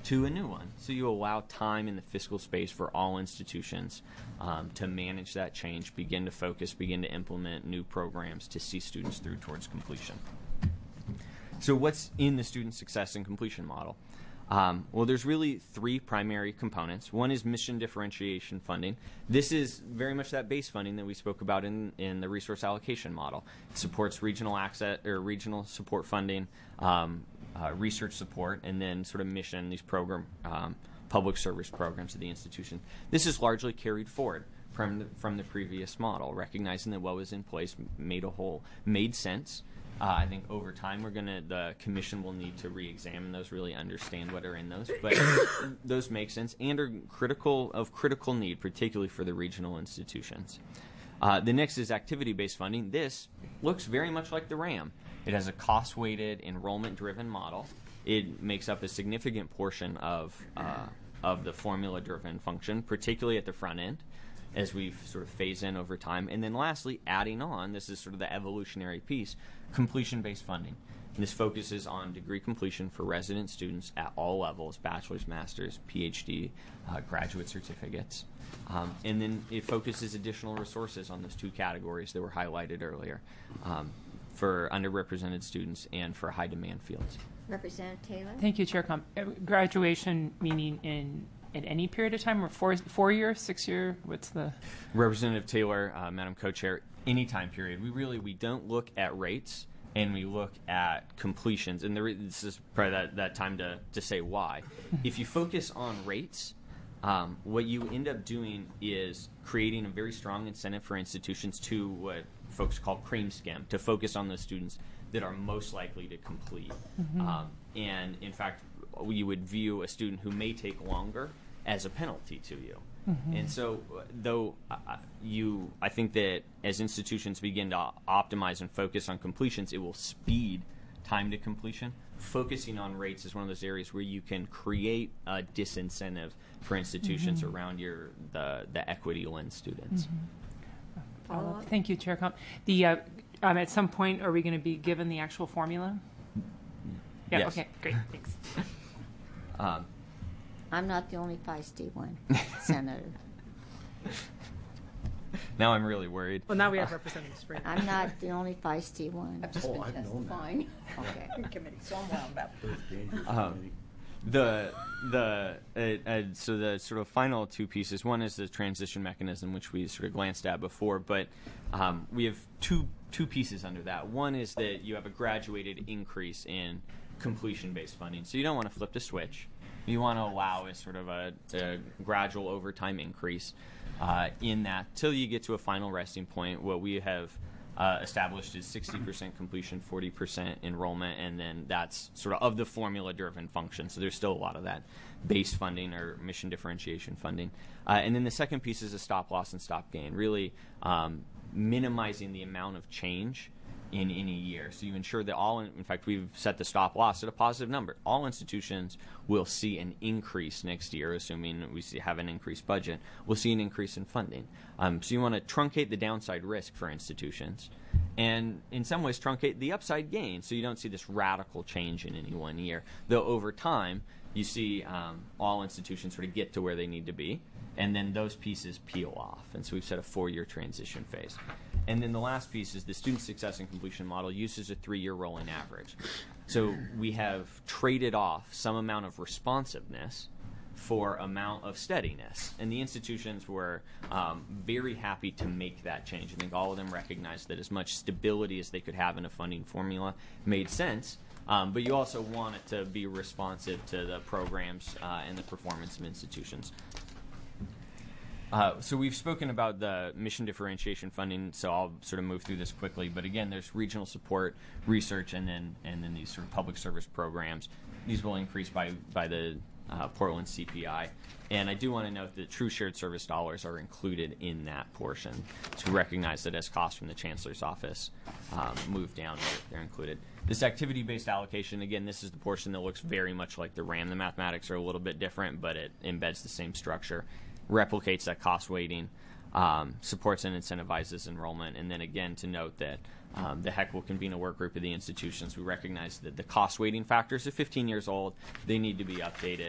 to a new one. So you allow time in the fiscal space for all institutions um, to manage that change, begin to focus, begin to implement new programs to see students through towards completion. So what's in the student success and completion model? Um, well, there's really three primary components. One is mission differentiation funding. This is very much that base funding that we spoke about in, in the resource allocation model. It supports regional access or regional support funding, um, uh, research support, and then sort of mission, these program, um, public service programs of the institution. This is largely carried forward from the, from the previous model, recognizing that what was in place made a whole, made sense. Uh, I think over time we're gonna the commission will need to re-examine those, really understand what are in those, but those make sense and are critical of critical need, particularly for the regional institutions. Uh, the next is activity-based funding. This looks very much like the RAM. It has a cost-weighted, enrollment-driven model. It makes up a significant portion of uh, of the formula-driven function, particularly at the front end, as we sort of phase in over time. And then lastly, adding on, this is sort of the evolutionary piece, completion-based funding. And this focuses on degree completion for resident students at all levels, bachelor's, master's, P H D, uh, graduate certificates. Um, and then it focuses additional resources on those two categories that were highlighted earlier um, for underrepresented students and for high-demand fields. Representative Taylor? Thank you, Chair Com. Uh, Graduation meaning in at any period of time, or four, four years, six year? What's the Representative Taylor, uh, Madam Co-Chair? Any time period. We really we don't look at rates, and we look at completions. And the re- this is probably that, that time to to say why. If you focus on rates, um, what you end up doing is creating a very strong incentive for institutions to what folks call cream skim, to focus on those students that are most likely to complete. Mm-hmm. Um, and in fact, you would view a student who may take longer as a penalty to you. Mm-hmm. And so, though uh, you, I think that as institutions begin to optimize and focus on completions, it will speed time to completion. Focusing on rates is one of those areas where you can create a disincentive for institutions mm-hmm. around your the the equity lens students. Mm-hmm. Follow up. Thank you, Chair Com. The uh, um, at some point, are we going to be given the actual formula? Yeah. Yes. Okay. Great. Thanks. Um, I'm not the only feisty one, Senator. Now I'm really worried. Well, now we have Representative Springer. I'm not the only feisty one. I've just oh, been I've testifying. Okay. Committee, so I'm wound up. Um, the the uh, uh, so the sort of final two pieces. One is the transition mechanism, which we sort of glanced at before, but um, we have two two pieces under that. One is that you have a graduated increase in completion-based funding. So you don't want to flip the switch. You want to allow a sort of a, a gradual over time increase uh, in that till you get to a final resting point. What we have uh, established is sixty percent completion, forty percent enrollment, and then that's sort of of the formula-driven function. So there's still a lot of that base funding or mission differentiation funding. Uh, and then the second piece is a stop loss and stop gain, really um, minimizing the amount of change in any year. So you ensure that all, in, in fact, we've set the stop loss at a positive number. All institutions will see an increase next year, assuming we see, have an increased budget. We'll see an increase in funding. Um, so you want to truncate the downside risk for institutions and in some ways truncate the upside gain so you don't see this radical change in any one year. Though over time, you see um, all institutions sort of get to where they need to be, and then those pieces peel off. And so we've set a four-year transition phase. And then the last piece is the student success and completion model uses a three-year rolling average. So we have traded off some amount of responsiveness for amount of steadiness. And the institutions were um, very happy to make that change. I think all of them recognized that as much stability as they could have in a funding formula made sense. Um, but you also want it to be responsive to the programs uh, and the performance of institutions. Uh, so we've spoken about the mission differentiation funding, so I'll sort of move through this quickly. But again, there's regional support, research, and then and then these sort of public service programs. These will increase by by the uh, Portland C P I. And I do want to note that true shared service dollars are included in that portion to recognize that as costs from the Chancellor's office um, move down, they're, they're included. This activity-based allocation, again, this is the portion that looks very much like the RAM. The mathematics are a little bit different, but it embeds the same structure. Replicates that cost weighting, um, supports and incentivizes enrollment, and then again to note that um, the H E C will convene a work group of the institutions. We recognize that the cost weighting factors are fifteen years old. They need to be updated.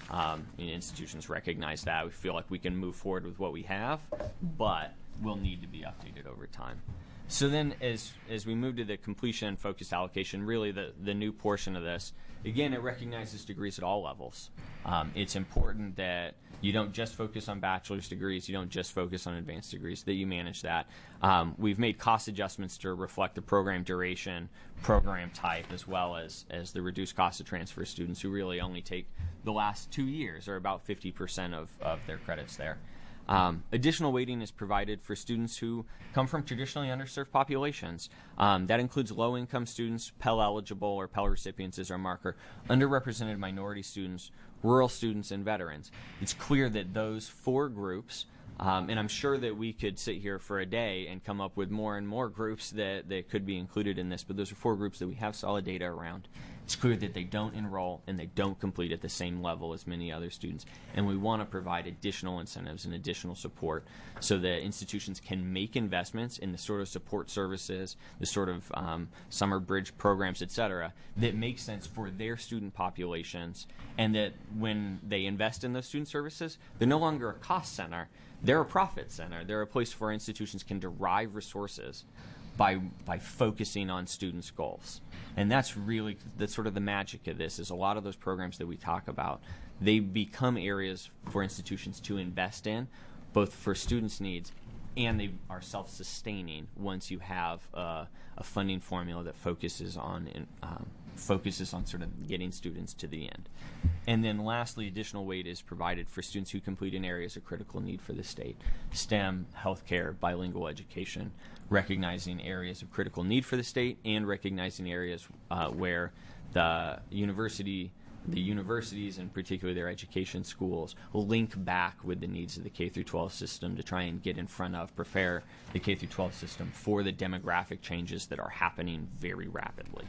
Um, and institutions recognize that. We feel like we can move forward with what we have, but will need to be updated over time. So then as as we move to the completion and focused allocation, really the, the new portion of this, again, it recognizes degrees at all levels. Um, it's important that you don't just focus on bachelor's degrees, you don't just focus on advanced degrees, that you manage that. Um, we've made cost adjustments to reflect the program duration, program type, as well as, as the reduced cost of transfer students who really only take the last two years, or about fifty percent of, of their credits there. Um, additional weighting is provided for students who come from traditionally underserved populations. Um, that includes low-income students, Pell eligible or Pell recipients is our marker, underrepresented minority students, rural students, and veterans. It's clear that those four groups, um, and I'm sure that we could sit here for a day and come up with more and more groups that, that could be included in this, but those are four groups that we have solid data around. It's clear that they don't enroll and they don't complete at the same level as many other students, and we want to provide additional incentives and additional support so that institutions can make investments in the sort of support services, the sort of um, summer bridge programs, et cetera, that make sense for their student populations, and that when they invest in those student services, they're no longer a cost center, they're a profit center. They're a place where institutions can derive resources by by focusing on students' goals. And that's really that's sort of the magic of this, is a lot of those programs that we talk about, they become areas for institutions to invest in, both for students' needs, and they are self-sustaining once you have uh, a funding formula that focuses on um, focuses on sort of getting students to the end. And then lastly, additional weight is provided for students who complete in areas of critical need for the state: STEM, healthcare, bilingual education, recognizing areas of critical need for the state and recognizing areas uh, where the university, the universities, and particularly their education schools, link back with the needs of the K through twelve system to try and get in front of, prepare the K through twelve system for the demographic changes that are happening very rapidly.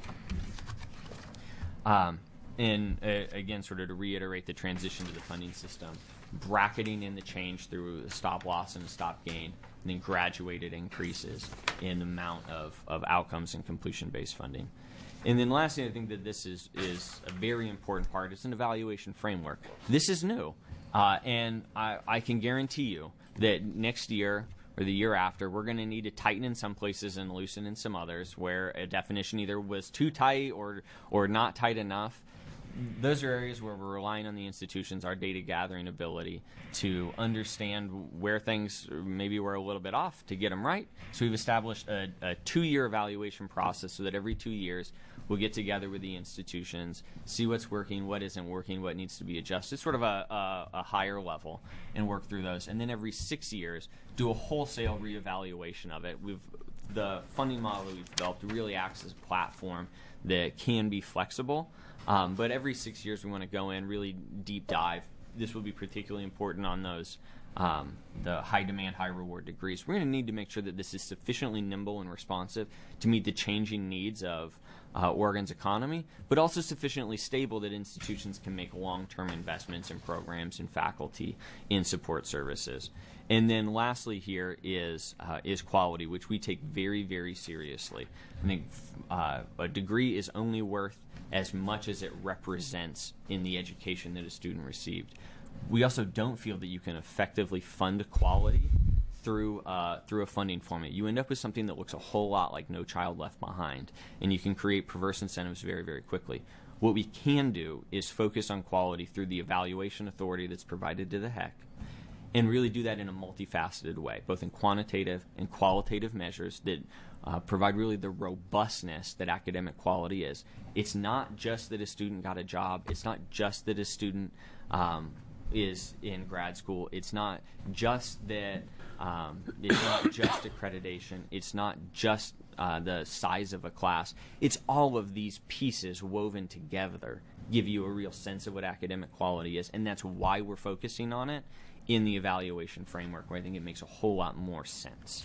Um, and uh, again, sort of to reiterate the transition to the funding system, bracketing in the change through a stop loss and a stop gain, and then graduated increases in the amount of, of outcomes and completion-based funding. And then lastly, I think that this is, is a very important part. It's an evaluation framework. This is new, uh, and I, I can guarantee you that next year or the year after, we're going to need to tighten in some places and loosen in some others where a definition either was too tight or or not tight enough. Those are areas where we're relying on the institutions, our data gathering ability, to understand where things maybe were a little bit off to get them right. So we've established a, a two-year evaluation process so that every two years we'll get together with the institutions, see what's working, what isn't working, what needs to be adjusted, sort of a, a, a higher level, and work through those. And then every six years, do a wholesale reevaluation of it. We've the funding model that we've developed really acts as a platform that can be flexible. Um, but every six years we want to go in, really deep dive. This will be particularly important on those um, the high demand, high reward degrees. We're going to need to make sure that this is sufficiently nimble and responsive to meet the changing needs of uh, Oregon's economy, but also sufficiently stable that institutions can make long-term investments in programs and faculty in support services. And then lastly here is uh, is quality, which we take very, very seriously. I think uh, a degree is only worth as much as it represents in the education that a student received. We also don't feel that you can effectively fund quality through uh, through a funding format. You end up with something that looks a whole lot like No Child Left Behind, and you can create perverse incentives very, very quickly. What we can do is focus on quality through the evaluation authority that's provided to the H E C, and really do that in a multifaceted way, both in quantitative and qualitative measures that uh, provide really the robustness that academic quality is. It's not just that a student got a job. It's not just that a student um, is in grad school. It's not just that um, it's not just accreditation. It's not just uh, the size of a class. It's all of these pieces woven together give you a real sense of what academic quality is, and that's why we're focusing on it in the evaluation framework, where I think it makes a whole lot more sense.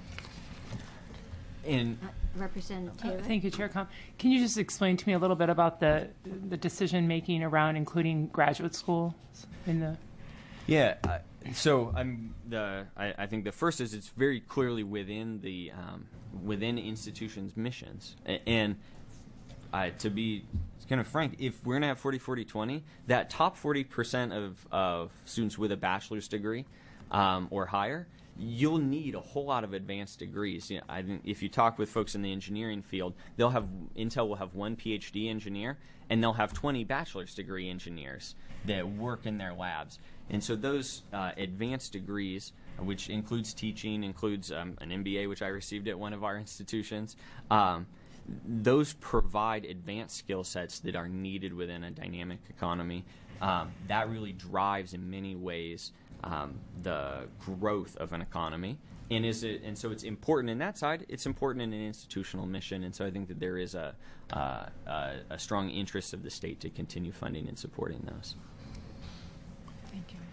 And Uh, Representative Taylor? Thank you, Chair Com. Can you just explain to me a little bit about the the decision making around including graduate schools in the? Yeah, uh, so I'm the. I, I think the first is it's very clearly within the um, within institutions' missions, A- and uh, to be kind of frank, if we're going to have forty forty twenty, that top forty percent of, of students with a bachelor's degree um, or higher, you'll need a whole lot of advanced degrees. You know, I think if you talk with folks in the engineering field, they'll have Intel will have one PhD engineer, and they'll have twenty bachelor's degree engineers that work in their labs. And so those uh, advanced degrees, which includes teaching, includes um, an M B A, which I received at one of our institutions, um, those provide advanced skill sets that are needed within a dynamic economy. Um, that really drives, in many ways, um, the growth of an economy. And is it? And so it's important in that side. It's important in an institutional mission. And so I think that there is a uh, a, a strong interest of the state to continue funding and supporting those. Thank you.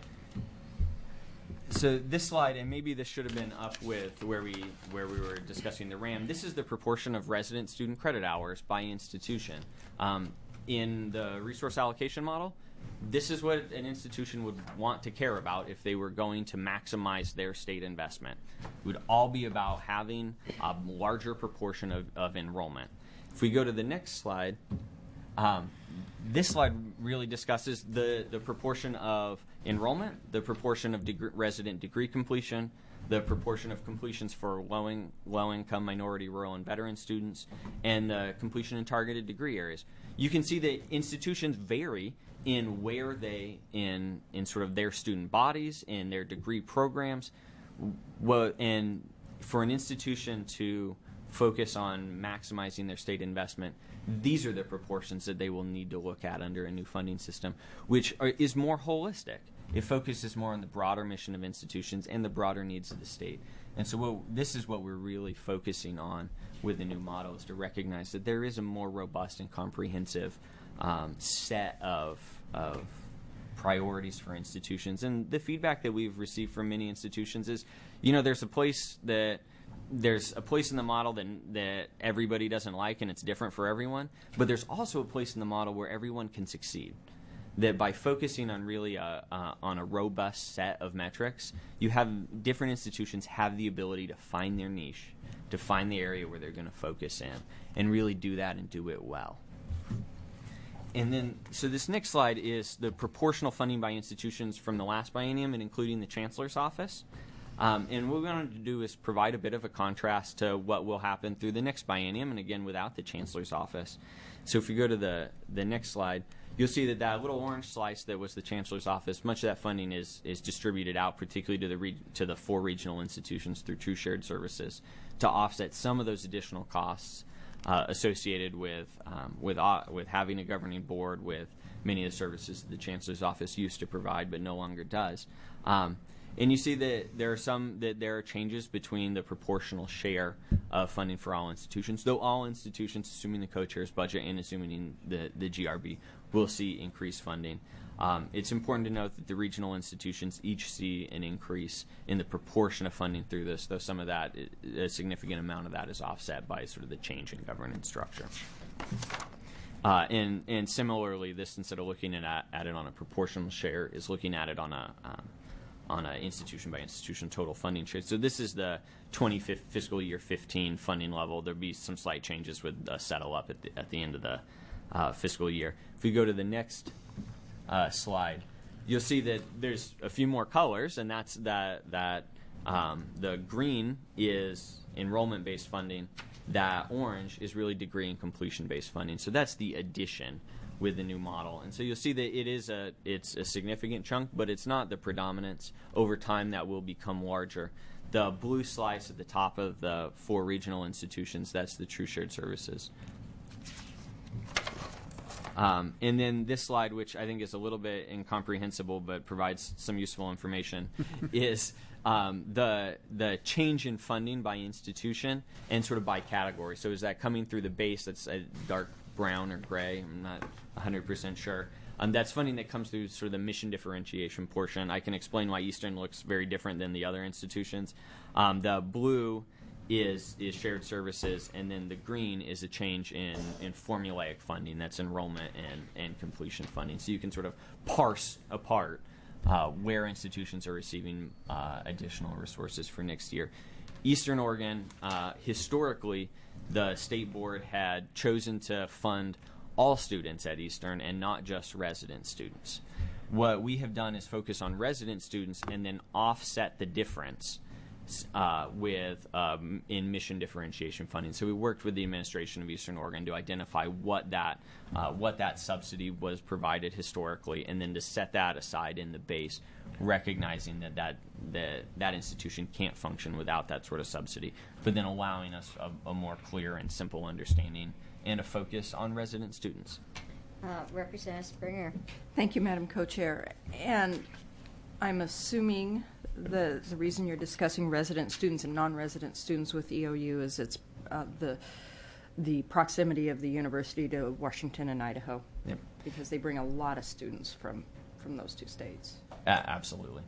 So this slide, and maybe this should have been up with where we where we were discussing the RAM. This is the proportion of resident student credit hours by institution. Um, in the resource allocation model, this is what an institution would want to care about if they were going to maximize their state investment. It would all be about having a larger proportion of, of enrollment. If we go to the next slide, um, this slide really discusses the, the proportion of enrollment, the proportion of degree, resident degree completion, the proportion of completions for low, in, low income, minority, rural, and veteran students, and the completion in targeted degree areas. You can see that institutions vary in where they, in, in sort of their student bodies, in their degree programs. Well, and for an institution to focus on maximizing their state investment, these are the proportions that they will need to look at under a new funding system, which are, is more holistic. It focuses more on the broader mission of institutions and the broader needs of the state. And so what, this is what we're really focusing on with the new model, is to recognize that there is a more robust and comprehensive um, set of, of priorities for institutions. And the feedback that we've received from many institutions is, you know, there's a place that there's a place in the model that, that everybody doesn't like, and it's different for everyone, but there's also a place in the model where everyone can succeed. That by focusing on really a, uh, on a robust set of metrics, you have different institutions have the ability to find their niche, to find the area where they're going to focus in, and really do that and do it well. And then, so this next slide is the proportional funding by institutions from the last biennium, and including the Chancellor's Office. Um, and what we wanted to do is provide a bit of a contrast to what will happen through the next biennium, and again, without the Chancellor's Office. So if you go to the, the next slide, you'll see that that little orange slice that was the Chancellor's Office, much of that funding is, is distributed out, particularly to the, re- to the four regional institutions through True Shared Services, to offset some of those additional costs uh, associated with, um, with, uh, with having a governing board, with many of the services that the Chancellor's Office used to provide but no longer does. Um, And you see that there are some that there are changes between the proportional share of funding for all institutions, though all institutions, assuming the co-chair's budget and assuming the, the G R B, will see increased funding. Um, it's important to note that the regional institutions each see an increase in the proportion of funding through this, though some of that, a significant amount of that is offset by sort of the change in governance structure. Uh, and, and similarly, this, instead of looking at, at it on a proportional share, is looking at it on a um, on an institution by institution total funding share. So this is the twenty fiscal year fifteen funding level. There'll be some slight changes with a settle up at the, at the end of the uh, fiscal year. If we go to the next uh, slide, you'll see that there's a few more colors, and that's that that um, the green is enrollment-based funding. That orange is really degree and completion-based funding. So that's the addition with the new model. And so you'll see that it is a it's a significant chunk, but it's not the predominance. Over time, that will become larger. The blue slice at the top of the four regional institutions, that's the True Shared Services. Um, and then this slide, which I think is a little bit incomprehensible but provides some useful information, is um, the the change in funding by institution and sort of by category. So is that coming through the base that's a dark brown or gray? I'm not one hundred percent sure. Um, that's funding that comes through sort of the mission differentiation portion. I can explain why Eastern looks very different than the other institutions. Um, the blue is is shared services, and then the green is a change in, in formulaic funding. That's enrollment and, and completion funding. So you can sort of parse apart uh, where institutions are receiving uh, additional resources for next year. Eastern Oregon, uh, historically, the state board had chosen to fund all students at Eastern and not just resident students. What we have done is focus on resident students and then offset the difference uh, with um, in mission differentiation funding. So we worked with the administration of Eastern Oregon to identify what that uh, what that subsidy was provided historically, and then to set that aside in the base, recognizing that that that, that institution can't function without that sort of subsidy, but then allowing us a, a more clear and simple understanding and a focus on resident students. Uh, Representative Springer. Thank you, Madam Co-Chair. And I'm assuming the, the reason you're discussing resident students and non-resident students with E O U is it's uh, the the proximity of the university to Washington and Idaho. Yep. Because they bring a lot of students from, from those two states. Uh, absolutely.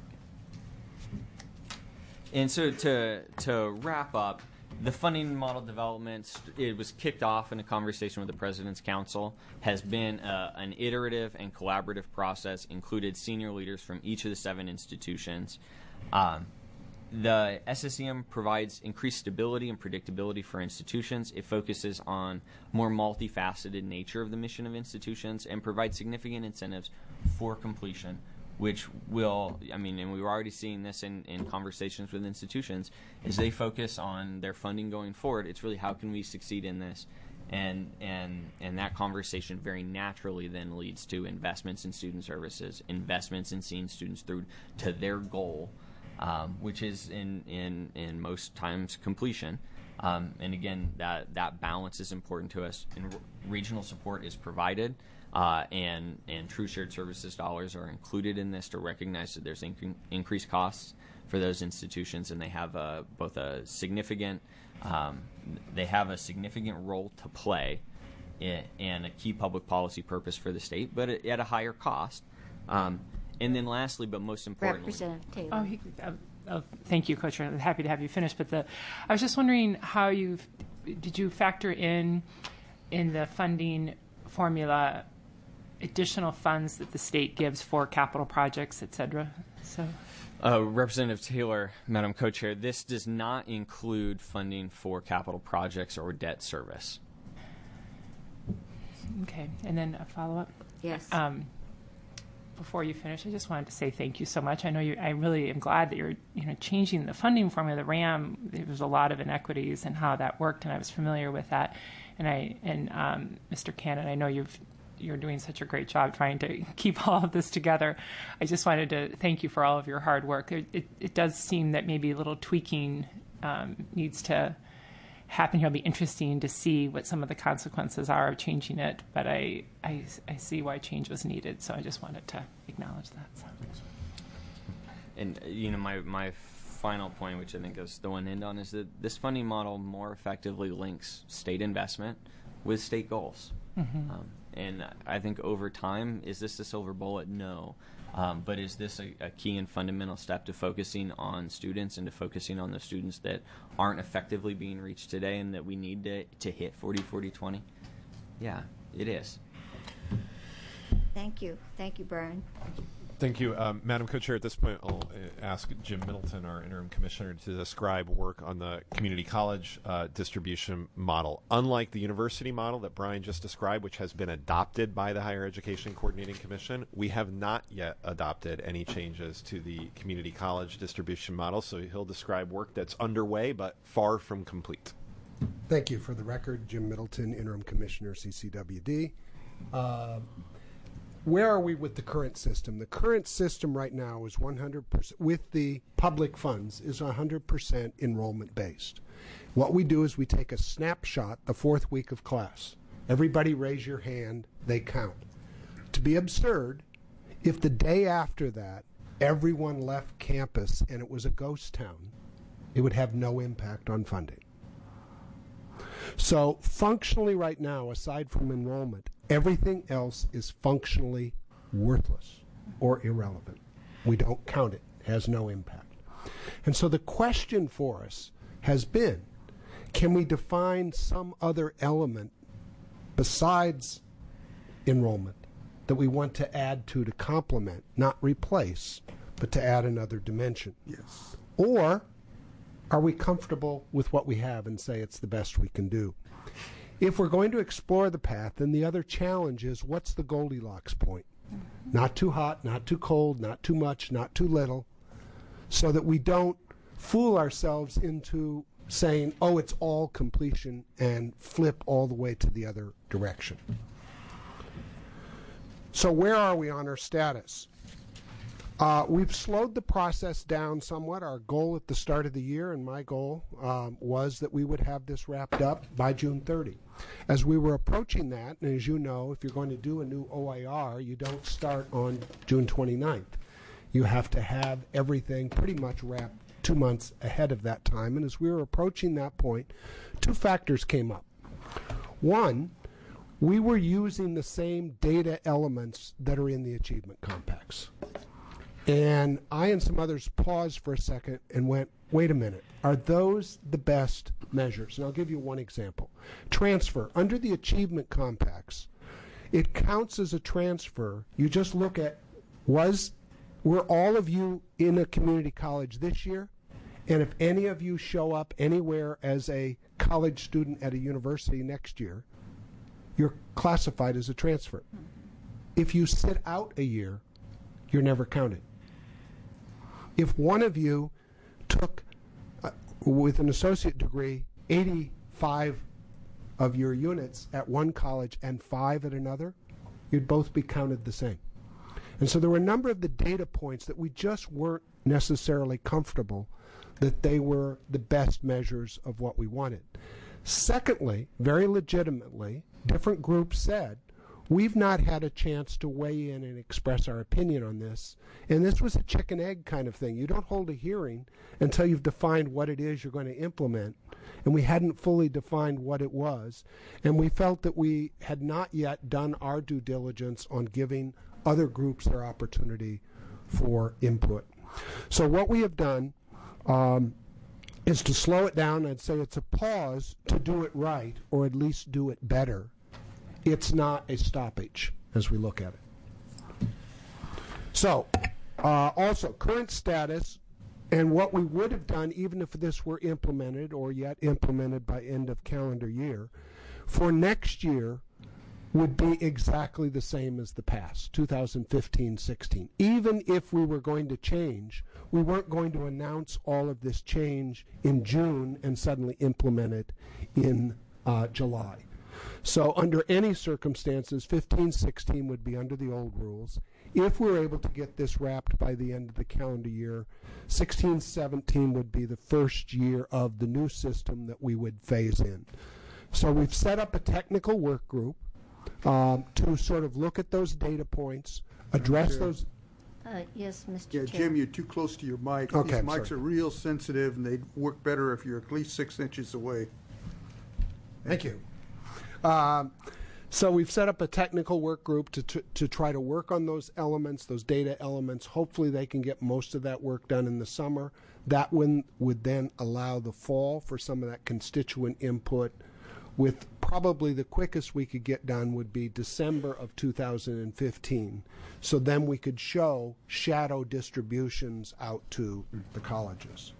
And so to to wrap up, the funding model development, it was kicked off in a conversation with the President's Council, has been uh, an iterative and collaborative process, included senior leaders from each of the seven institutions. Um, the S S E M provides increased stability and predictability for institutions. It focuses on more multifaceted nature of the mission of institutions and provides significant incentives for completion, which will, I mean, and we were already seeing this in, in conversations with institutions, as they focus on their funding going forward, it's really how can we succeed in this? And, and, and that conversation very naturally then leads to investments in student services, investments in seeing students through to their goal, um, which is in, in, in most times completion. Um, and again, that, that balance is important to us. And regional support is provided. Uh, and and true shared services dollars are included in this to recognize that there's inc- increased costs for those institutions, and they have a, both a significant um, they have a significant role to play in, and a key public policy purpose for the state, but at, at a higher cost. Um, and then lastly, but most importantly, Representative Taylor. Oh, he, uh, oh, thank you, Coach. I'm happy to have you finish. But the, I was just wondering how you did you factor in in the funding formula additional funds that the state gives for capital projects, et cetera. So, uh, Representative Taylor, Madam Co-Chair, this does not include funding for capital projects or debt service. Okay, and then a follow-up. Yes. Um, before you finish, I just wanted to say thank you so much. I know you. I really am glad that you're, you know, changing the funding formula. The RAM, there was a lot of inequities and how that worked, and I was familiar with that. And I and um, Mister Cannon, I know you've. You're doing such a great job trying to keep all of this together. I just wanted to thank you for all of your hard work. It, it, it does seem that maybe a little tweaking um, needs to happen here. It'll be interesting to see what some of the consequences are of changing it, but I, I, I see why change was needed, so I just wanted to acknowledge that. So. And, you know, my, my final point, which I think is the one to end on, is that this funding model more effectively links state investment with state goals. Mm-hmm. Um, And I think over time, is this the silver bullet? No. Um, but is this a, a key and fundamental step to focusing on students and to focusing on the students that aren't effectively being reached today and that we need to, to hit forty forty twenty? Yeah, it is. Thank you. Thank you, Brian. Thank you. Um, Madam Co-Chair, at this point, I'll uh, ask Jim Middleton, our interim commissioner, to describe work on the community college uh, distribution model. Unlike the university model that Brian just described, which has been adopted by the Higher Education Coordinating Commission, we have not yet adopted any changes to the community college distribution model, so he'll describe work that's underway but far from complete. Thank you. For the record, Jim Middleton, interim commissioner, C C W D. Uh, Where are we with the current system? The current system right now is one hundred percent, with the public funds, is one hundred percent enrollment based. What we do is we take a snapshot the fourth week of class. Everybody raise your hand, they count. To be absurd, if the day after that everyone left campus and it was a ghost town, it would have no impact on funding. So functionally right now, aside from enrollment, everything else is functionally worthless or irrelevant. We don't count it. It has no impact. And so the question for us has been, can we define some other element besides enrollment that we want to add to to complement, not replace, but to add another dimension? Yes. Or are we comfortable with what we have and say it's the best we can do? If we're going to explore the path, then the other challenge is, what's the Goldilocks point? Mm-hmm. Not too hot, not too cold, not too much, not too little, so that we don't fool ourselves into saying, oh, it's all completion, and flip all the way to the other direction. So where are we on our status? Uh, we've slowed the process down somewhat. Our goal at the start of the year, and my goal, um, was that we would have this wrapped up by June thirtieth. As we were approaching that, and as you know, if you're going to do a new O I R, you don't start on June twenty-ninth. You have to have everything pretty much wrapped two months ahead of that time. And as we were approaching that point, two factors came up. One, we were using the same data elements that are in the achievement compacts. And I and some others paused for a second and went, wait a minute, are those the best measures? And I'll give you one example. Transfer. Under the achievement compacts, it counts as a transfer. You just look at, was, were all of you in a community college this year? And if any of you show up anywhere as a college student at a university next year, you're classified as a transfer. If you sit out a year, you're never counted. If one of you took, uh, with an associate degree, eighty-five of your units at one college and five at another, you'd both be counted the same. And so there were a number of the data points that we just weren't necessarily comfortable that they were the best measures of what we wanted. Secondly, very legitimately, different groups said, we've not had a chance to weigh in and express our opinion on this. And this was a chicken egg kind of thing. You don't hold a hearing until you've defined what it is you're going to implement. And we hadn't fully defined what it was. And we felt that we had not yet done our due diligence on giving other groups their opportunity for input. So what we have done um, is to slow it down. I'd say it's a pause to do it right, or at least do it better. It's not a stoppage as we look at it. So, uh, also, current status and what we would have done even if this were implemented or yet implemented by end of calendar year, for next year would be exactly the same as the past, two thousand fifteen sixteen. Even if we were going to change, we weren't going to announce all of this change in June and suddenly implement it in uh, July. So under any circumstances, fifteen sixteen would be under the old rules. If we were able to get this wrapped by the end of the calendar year, sixteen seventeen would be the first year of the new system that we would phase in. So we've set up a technical work group um, to sort of look at those data points, address Sure. those. Uh, yes, Mister Yeah, Chair. Jim, you're too close to your mic. Okay, These I'm mics sorry. are real sensitive, and they'd work better if you're at least six inches away. Thank you. Um, so we've set up a technical work group to, to to try to work on those elements, those data elements. Hopefully they can get most of that work done in the summer. That one would then allow the fall for some of that constituent input, with probably the quickest we could get done would be December of two thousand fifteen. So then we could show shadow distributions out to the colleges.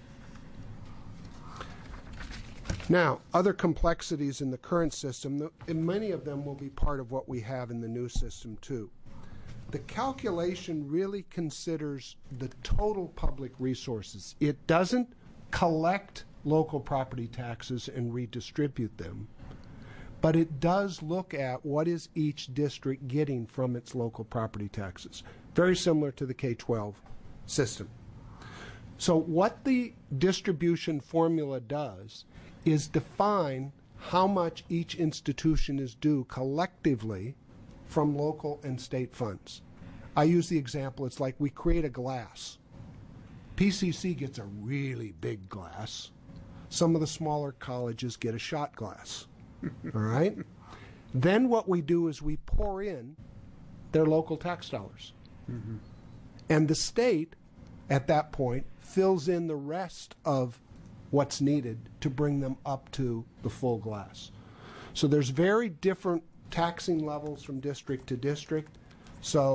Now, other complexities in the current system, the, and many of them will be part of what we have in the new system too. The calculation really considers the total public resources. It doesn't collect local property taxes and redistribute them, but it does look at what is each district getting from its local property taxes. Very similar to the K twelve system. So what the distribution formula does is define how much each institution is due collectively from local and state funds. I use the example, it's like we create a glass. P C C gets a really big glass. Some of the smaller colleges get a shot glass. All right? Then what we do is we pour in their local tax dollars. Mm-hmm. And the state, at that point, fills in the rest of what's needed to bring them up to the full glass. So there's very different taxing levels from district to district. So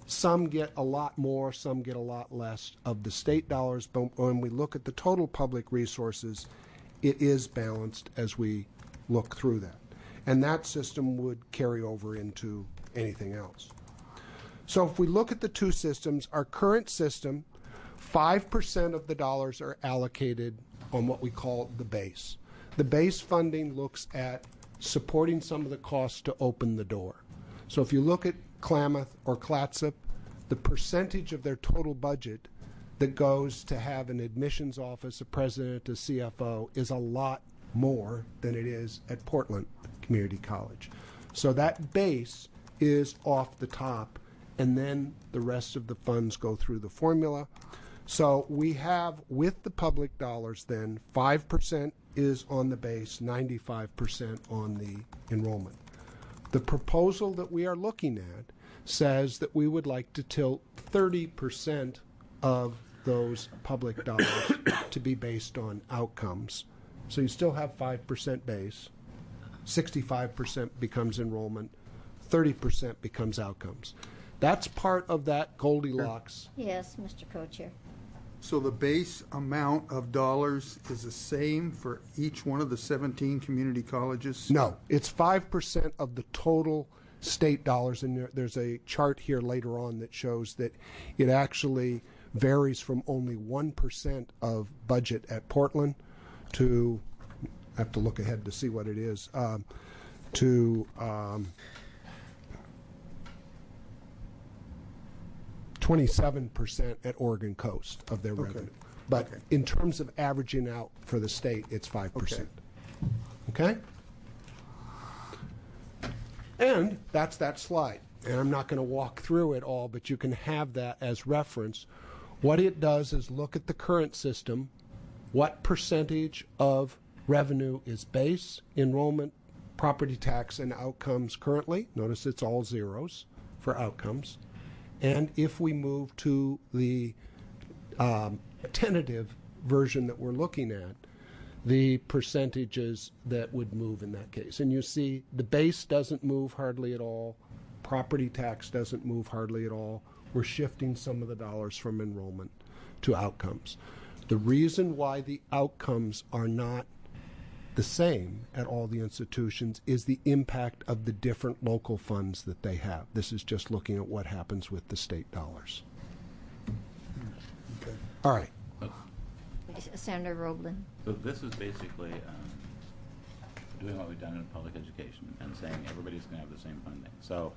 Some get a lot more, some get a lot less of the state dollars, but when we look at the total public resources, it is balanced as we look through that. And that system would carry over into anything else. So if we look at the two systems, our current system, five percent of the dollars are allocated on what we call the base. The base funding looks at supporting some of the costs to open the door. So if you look at Klamath or Clatsop, the percentage of their total budget that goes to have an admissions office, a president, a C F O is a lot more than it is at Portland Community College. So that base is off the top, and then the rest of the funds go through the formula. So we have, with the public dollars then, five percent is on the base, ninety-five percent on the enrollment. The proposal that we are looking at says that we would like to tilt thirty percent of those public dollars to be based on outcomes. So you still have five percent base, sixty-five percent becomes enrollment, thirty percent becomes outcomes. That's part of that Goldilocks. Yes, Mister Co-Chair. So the base amount of dollars is the same for each one of the seventeen community colleges? No, it's five percent of the total state dollars, and there, there's a chart here later on that shows that it actually varies from only one percent of budget at Portland to, I have to look ahead to see what it is, um, to um, twenty-seven percent at Oregon Coast of their Okay. revenue. But Okay. in terms of averaging out for the state, it's five percent. Okay? And that's that slide. And I'm not going to walk through it all, but you can have that as reference. What it does is look at the current system, what percentage of revenue is base, enrollment, property tax, and outcomes currently. Notice it's all zeros for outcomes. And if we move to the um, tentative version that we're looking at, the percentages that would move in that case. And you see the base doesn't move hardly at all. Property tax doesn't move hardly at all. We're shifting some of the dollars from enrollment to outcomes. The reason why the outcomes are not the same at all the institutions is the impact of the different local funds that they have. This is just looking at what happens with the state dollars. Okay. All right. Senator Roeblen. So this is basically um, doing what we've done in public education and saying everybody's going to have the same funding. So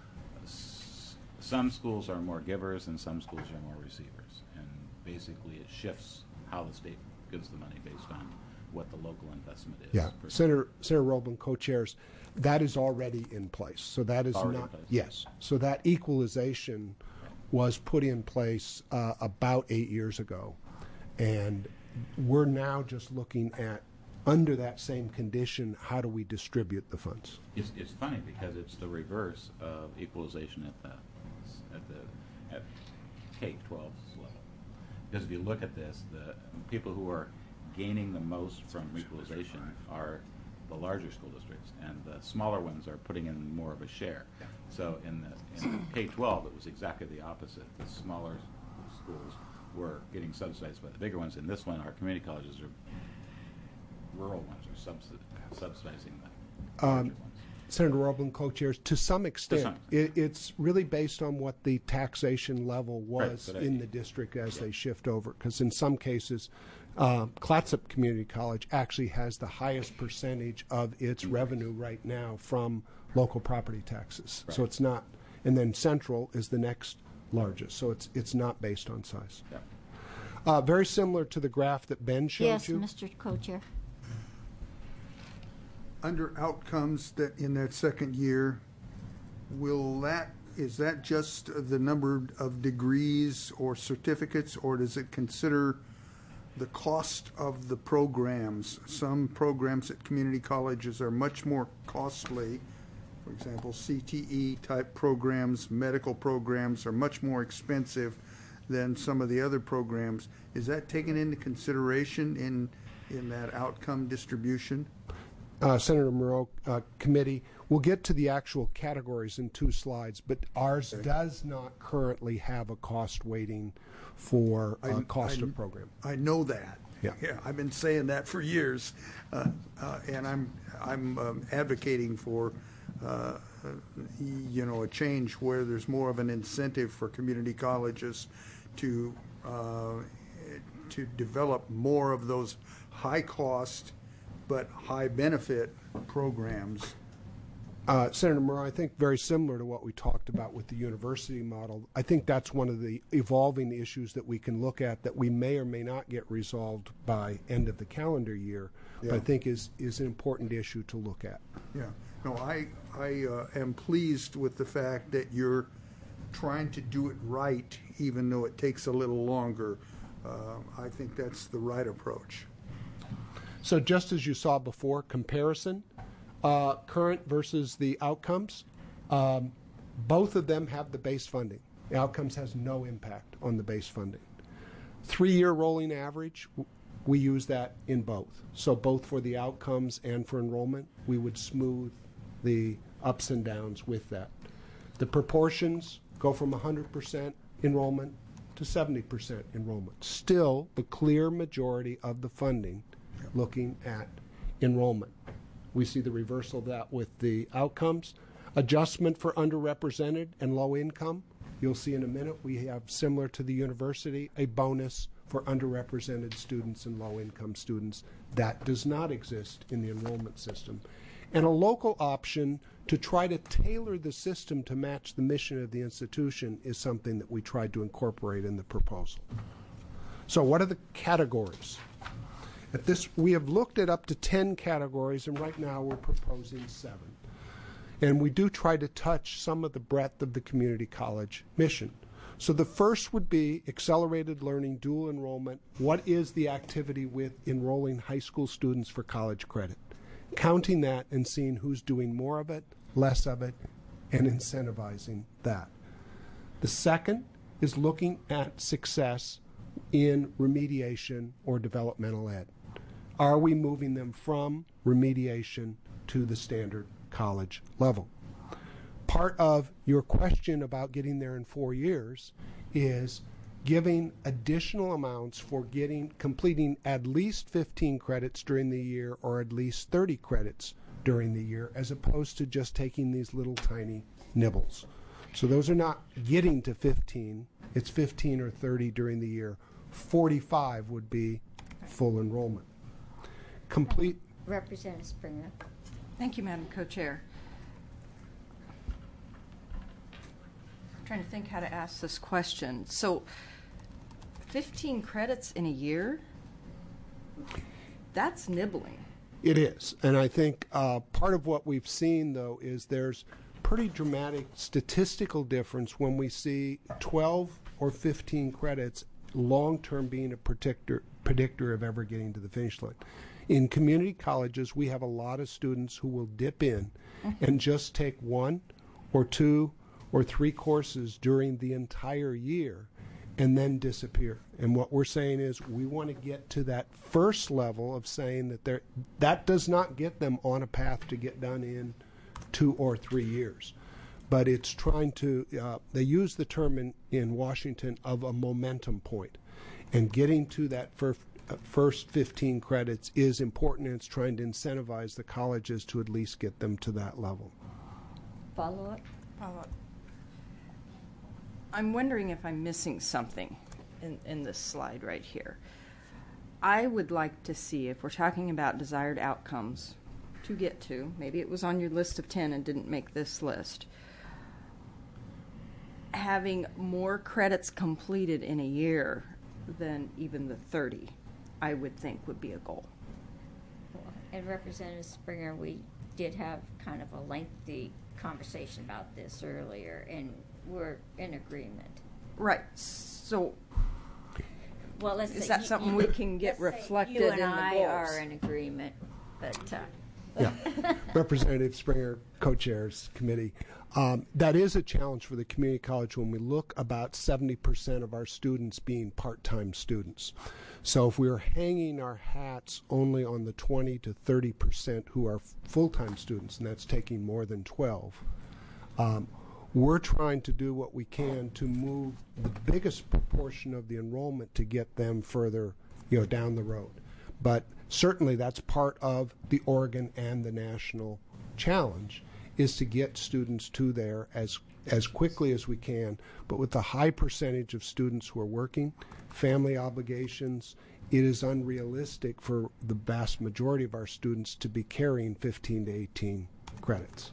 s- some schools are more givers and some schools are more receivers. And basically it shifts how the state gives the money based on what the local investment is. Yeah, per se. Senator Senator Roeblen co-chairs. That is already in place. So that is Already in not place. yes. So that equalization was put in place uh, about eight years ago, and we're now just looking at under that same condition, how do we distribute the funds? It's, it's funny because it's the reverse of equalization at the at the at K twelve level. Because if you look at this, the people who are gaining the most from equalization are the larger school districts, and the smaller ones are putting in more of a share. So in the in K twelve, it was exactly the opposite. The smaller schools were getting subsidized by the bigger ones. In this one, our community colleges are rural ones are subsidi- subsidizing the larger Um, ones. Senator Roeblen co-chairs, to some extent, some it, it's really based on what the taxation level was Right, but I- in the district as yeah. they shift over. Because in some cases, uh, Clatsop Community College actually has the highest percentage of its revenue right now from local property taxes. So Right. it's not, and then Central is the next largest. So it's it's not based on size. Yeah. Uh, very similar to the graph that Ben showed Yes, you. Mister Co-Chair. Under outcomes that in that second year, will that, is that just the number of degrees or certificates, or does it consider the cost of the programs? Some programs at community colleges are much more costly. For example, C T E type programs, medical programs are much more expensive than some of the other programs. Is that taken into consideration in in that outcome distribution? Uh, Senator Moreau, uh, committee, We'll get to the actual categories in two slides, but ours does not currently have a cost weighting for uh, I- cost I- of program. I know that. Yeah. I've been saying that for years, uh, uh, and I'm I'm um, advocating for, uh, you know, a change where there's more of an incentive for community colleges to uh, to develop more of those high cost but high benefit programs. Uh, Senator Murrow, I think very similar to what we talked about with the university model. I think that's one of the evolving issues that we can look at that we may or may not get resolved by end of the calendar year, Yeah. but I think is, is an important issue to look at. Yeah, no, I, I uh, am pleased with the fact that you're trying to do it right, even though it takes a little longer. Uh, I think that's the right approach. So just as you saw before, comparison, uh, current versus the outcomes, um, both of them have the base funding. The outcomes has no impact on the base funding. Three-year rolling average, w- we use that in both. So both for the outcomes and for enrollment, we would smooth the ups and downs with that. The proportions go from one hundred percent enrollment to seventy percent enrollment. Still, the clear majority of the funding looking at enrollment. We see the reversal of that with the outcomes. Adjustment for underrepresented and low income. You'll see in a minute we have, similar to the university, a bonus for underrepresented students and low income students. That does not exist in the enrollment system. And a local option to try to tailor the system to match the mission of the institution is something that we tried to incorporate in the proposal. So what are the categories? At this, we have looked at up to ten categories, and right now we're proposing seven. And we do try to touch some of the breadth of the community college mission. So the first would be accelerated learning, dual enrollment. What is the activity with enrolling high school students for college credit? Counting that and seeing who's doing more of it, less of it, and incentivizing that. The second is looking at success in remediation or developmental ed. Are we moving them from remediation to the standard college level? Part of your question about getting there in four years is giving additional amounts for getting completing at least fifteen credits during the year or at least thirty credits during the year, as opposed to just taking these little tiny nibbles. So those are not getting to fifteen. It's fifteen or thirty during the year. forty-five would be full enrollment. Complete. Representative Springer. Thank you, Madam Co-Chair. I'm trying to think how to ask this question. So, fifteen credits in a year? That's nibbling. It is. And I think uh, part of what we've seen, though, is there's pretty dramatic statistical difference when we see twelve or fifteen credits long-term being a predictor, predictor of ever getting to the finish line. In community colleges, we have a lot of students who will dip in mm-hmm. and just take one or two or three courses during the entire year and then disappear. And what we're saying is we want to get to that first level of saying that there, that does not get them on a path to get done in two or three years. But it's trying to, uh, they use the term in, in Washington of a momentum point. And getting to that first, uh, first fifteen credits is important, and it's trying to incentivize the colleges to at least get them to that level. Follow up? Follow up. I'm wondering if I'm missing something in, in this slide right here. I would like to see, if we're talking about desired outcomes to get to, maybe it was on your list of ten and didn't make this list, having more credits completed in a year than even the thirty, I would think would be a goal. And Representative Springer, we did have kind of a lengthy conversation about this earlier, and we're in agreement. Right. So, well, let's is say that you, something you, we can get reflected you and in I the goals? are in agreement, but uh, Yeah, Representative Springer, co-chairs committee. Um, that is a challenge for the community college when we look about seventy percent of our students being part-time students. So if we were hanging our hats only on the twenty to thirty percent who are full-time students, and that's taking more than twelve, um, we're trying to do what we can to move the biggest proportion of the enrollment to get them further, you know, down the road. But certainly that's part of the Oregon and the national challenge, is to get students to there as as quickly as we can. But with the high percentage of students who are working, family obligations, it is unrealistic for the vast majority of our students to be carrying fifteen to eighteen credits.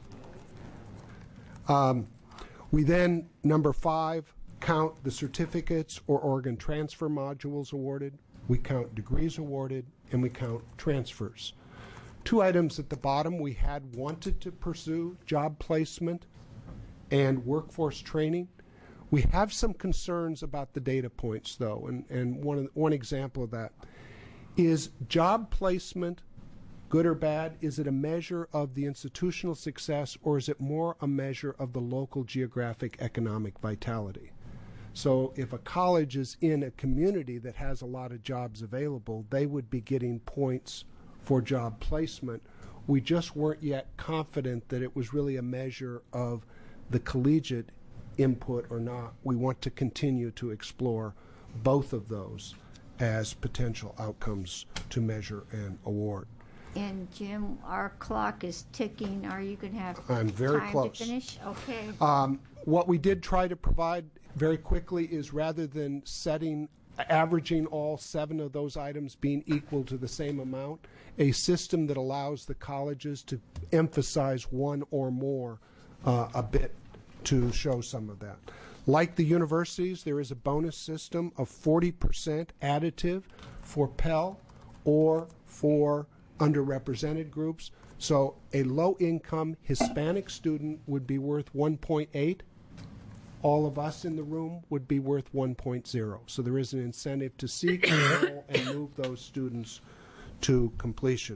Um, we then, number five, count the certificates or Oregon transfer modules awarded. We count degrees awarded, and we count transfers. Two items at the bottom, we had wanted to pursue job placement and workforce training. We have some concerns about the data points, though, and, and one, one example of that is job placement, good or bad? Is it a measure of the institutional success, or is it more a measure of the local geographic economic vitality? So if a college is in a community that has a lot of jobs available, they would be getting points for job placement. We just weren't yet confident that it was really a measure of the collegiate input or not. We want to continue to explore both of those as potential outcomes to measure and award. And Jim, our clock is ticking. Are you going to have I'm very time close. to finish? Okay. Um, what we did try to provide very quickly is, rather than setting, averaging all seven of those items being equal to the same amount, a system that allows the colleges to emphasize one or more uh, a bit to show some of that. Like the universities, there is a bonus system of forty percent additive for Pell or for underrepresented groups. So a low-income Hispanic student would be worth one point eight. All of us in the room would be worth one point zero. So there is an incentive to seek, enroll, and move those students to completion.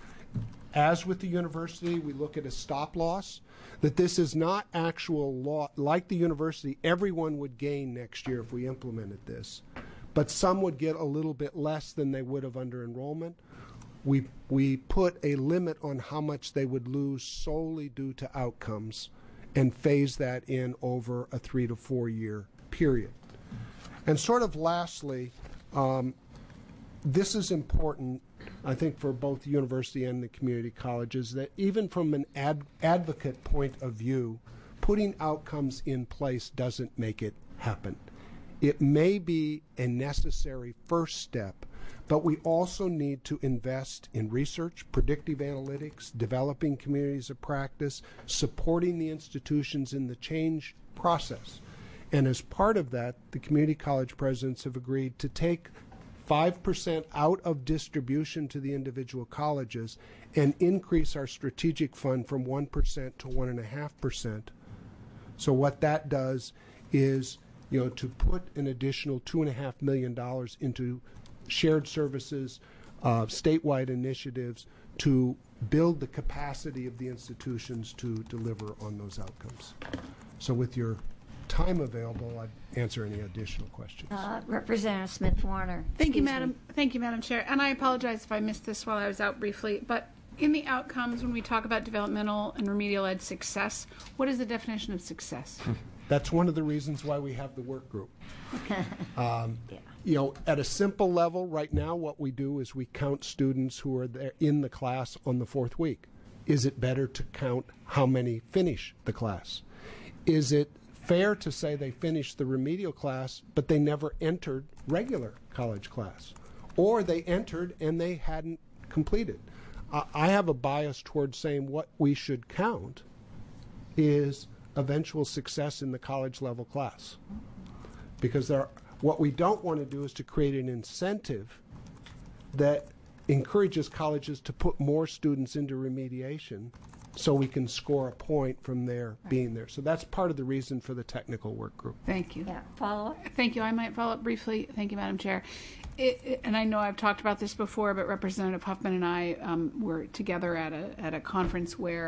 As with the university, we look at a stop loss, that this is not actual law. Like the university, everyone would gain next year if we implemented this, but some would get a little bit less than they would have under enrollment. We, we put a limit on how much they would lose solely due to outcomes and phase that in over a three to four year period. And sort of lastly, um, this is important, I think, for both the university and the community colleges, that even from an ad advocate point of view, putting outcomes in place doesn't make it happen. It may be a necessary first step, but we also need to invest in research, predictive analytics, developing communities of practice, supporting the institutions in the change process. And as part of that, the community college presidents have agreed to take five percent out of distribution to the individual colleges and increase our strategic fund from one percent to one point five percent. So what that does is, you know, to put an additional two point five million dollars into shared services, uh, statewide initiatives to build the capacity of the institutions to deliver on those outcomes. So with your time available, I'd answer any additional questions. Uh, Representative Smith Warner. Thank you, Excuse Madam. me. Thank you, Madam Chair. And I apologize if I missed this while I was out briefly, but in the outcomes, when we talk about developmental and remedial ed success, what is the definition of success? That's one of the reasons why we have the work group. Um, Yeah. You know, at a simple level, right now, what we do is we count students who are there in the class on the fourth week. Is it better to count how many finish the class? Is it fair to say they finished the remedial class, but they never entered regular college class? Or they entered and they hadn't completed? Uh, I have a bias towards saying what we should count is eventual success in the college level class. Because there are, what we don't want to do is to create an incentive that encourages colleges to put more students into remediation so we can score a point from their being there. So that's part of the reason for the technical work group. Thank you. Yeah, follow up. Thank you. I might follow up briefly. Thank you, Madam Chair. It, it, and I know I've talked about this before, but Representative Huffman and I um, were together at a at a conference where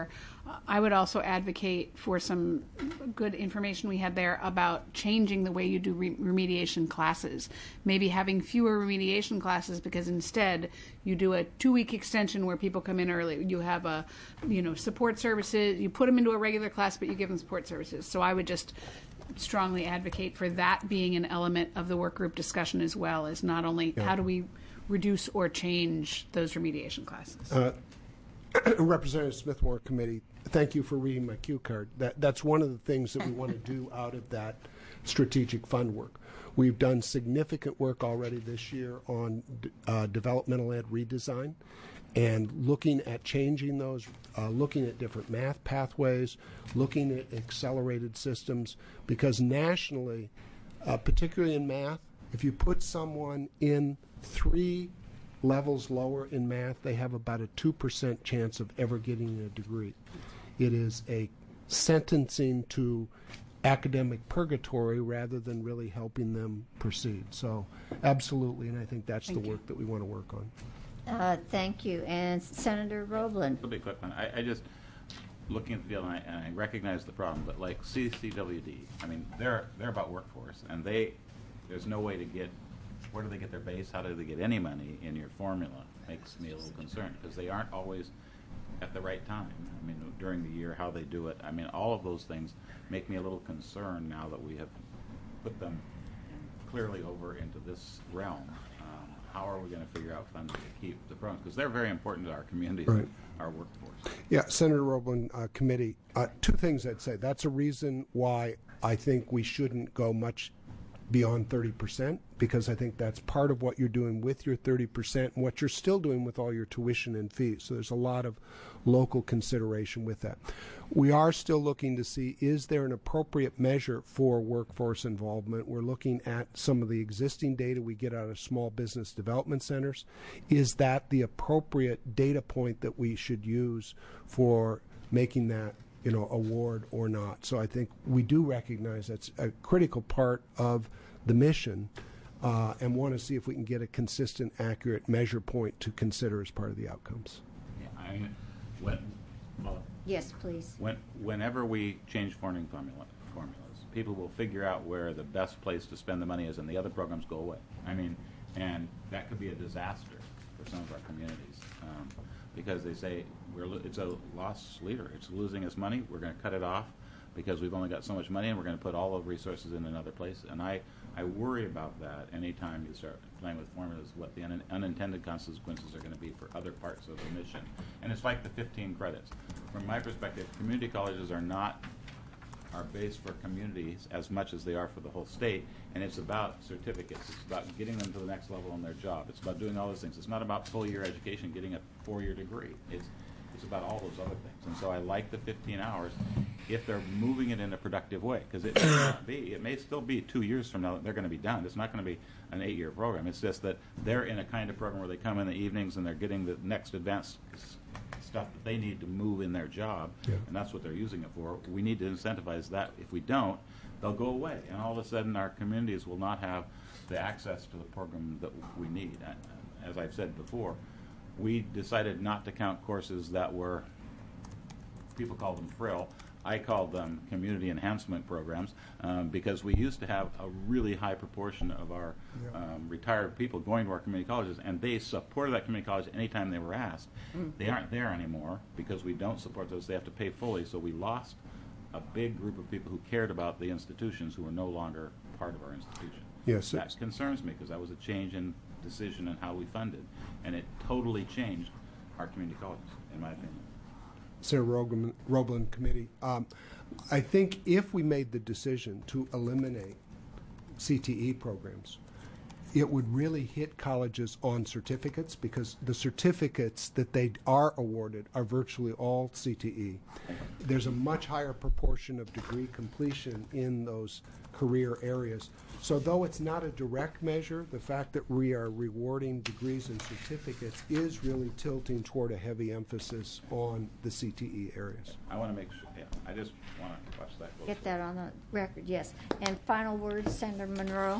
I would also advocate for some good information we had there about changing the way you do re- remediation classes. Maybe having fewer remediation classes because instead you do a two-week extension where people come in early. You have a, you know, support services. You put them into a regular class, but you give them support services. So I would just strongly advocate for that being an element of the work group discussion as well, as not only Yeah. how do we reduce or change those remediation classes. Uh, Representative Smith-Warren Committee, thank you for reading my cue card. That, that's one of the things that we want to do out of that strategic fund work. We've done significant work already this year on uh, developmental ed redesign and looking at changing those, uh, looking at different math pathways, looking at accelerated systems, because nationally, uh, particularly in math, if you put someone in three levels lower in math, they have about a two percent chance of ever getting a degree. It is a sentencing to academic purgatory rather than really helping them proceed. So absolutely, and I think that's Thank the you. work that we want to work on. Uh, thank you. And Senator Roblin. It'll be a quick one. I, I just, looking at the deal, and I, and I recognize the problem, but like C C W D, I mean, they're, they're about workforce, and they, there's no way to get, where do they get their base? How do they get any money in your formula? Makes me a little concerned, because they aren't always at the right time. I mean, during the year, how they do it. I mean, all of those things make me a little concerned now that we have put them clearly over into this realm. Um, how are we going to figure out funding to keep the programs? Because they're very important to our communities, Right. our workforce. Yeah, Senator Roblin, uh, committee, uh, two things I'd say. That's a reason why I think we shouldn't go much beyond thirty percent, because I think that's part of what you're doing with your thirty percent and what you're still doing with all your tuition and fees. So there's a lot of local consideration with that. We are still looking to see, is there an appropriate measure for workforce involvement? We're looking at some of the existing data we get out of small business development centers. Is that the appropriate data point that we should use for making that, you know, award or not? So I think we do recognize that's a critical part of the mission, uh, and want to see if we can get a consistent, accurate measure point to consider as part of the outcomes. Yeah, I mean, when, well, Yes, please. when, whenever we change forming formula, formulas, people will figure out where the best place to spend the money is, and the other programs go away. I mean, and that could be a disaster for some of our communities, um, because they say we're lo- it's a loss leader. It's losing us money. We're going to cut it off because we've only got so much money, and we're going to put all of the resources in another place. And I, I worry about that anytime you start playing with formulas, what the un- unintended consequences are going to be for other parts of the mission. And it's like the fifteen credits. From my perspective, community colleges are not our base for communities as much as they are for the whole state, and it's about certificates. It's about getting them to the next level in their job. It's about doing all those things. It's not about full year education, getting a four-year degree. It's it's about all those other things. And so I like the fifteen hours if they're moving it in a productive way, because it may not be. It may still be two years from now that they're going to be done. It's not going to be an eight-year program. It's just that they're in a kind of program where they come in the evenings and they're getting the next advanced stuff that they need to move in their job, Yeah. and that's what they're using it for. We need to incentivize that. If we don't, they'll go away, and all of a sudden our communities will not have the access to the program that we need. As I've said before, we decided not to count courses that were, people call them frill, I called them community enhancement programs, um, because we used to have a really high proportion of our Yeah. um, retired people going to our community colleges, and they supported that community college anytime they were asked. They aren't there anymore because we don't support those. They have to pay fully, so we lost a big group of people who cared about the institutions who are no longer part of our institution. Yes, That it's- concerns me because that was a change in decision in how we funded, and it totally changed our community colleges, in my opinion. Senator Roblin, Roblin Committee, um, I think if we made the decision to eliminate C T E programs, it would really hit colleges on certificates, because the certificates that they are awarded are virtually all C T E. There's a much higher proportion of degree completion in those career areas. So though it's not a direct measure, the fact that we are rewarding degrees and certificates is really tilting toward a heavy emphasis on the C T E areas. I want to make sure, yeah, I just want to watch that closely. Get that on the record, yes. And final words, Senator Monroe.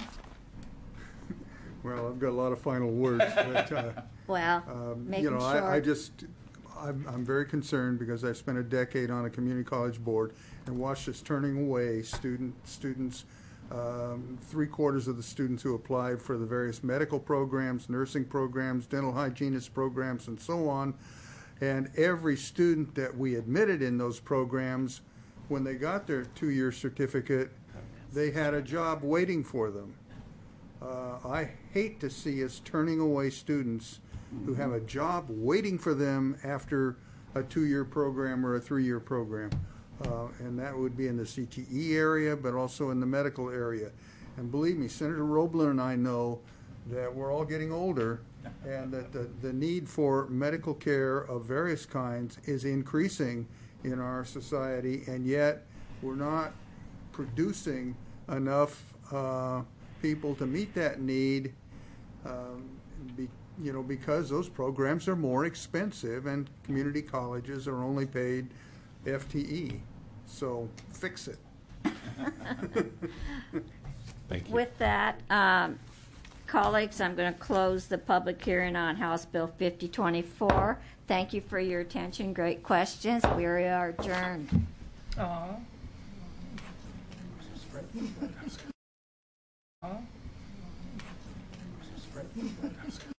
Well, I've got a lot of final words, but, uh, Well, um, make you know, them I, I short. just, I'm, I'm very concerned because I spent a decade on a community college board and watched us turning away student students. Um, three quarters of the students who applied for the various medical programs, nursing programs, dental hygienist programs, and so on. And every student that we admitted in those programs, when they got their two-year certificate, they had a job waiting for them. Uh, I hate to see us turning away students who have a job waiting for them after a two-year program or a three-year program. Uh, and that would be in the C T E area, but also in the medical area. And believe me, Senator Roblin and I know that we're all getting older and that the, the need for medical care of various kinds is increasing in our society, and yet we're not producing enough uh, people to meet that need, um, be, you know, because those programs are more expensive and community colleges are only paid F T E. So fix it. Thank you. With that, um, colleagues, I'm going to close the public hearing on House Bill fifty twenty-four. Thank you for your attention. Great questions. We are adjourned. Aww. Aww.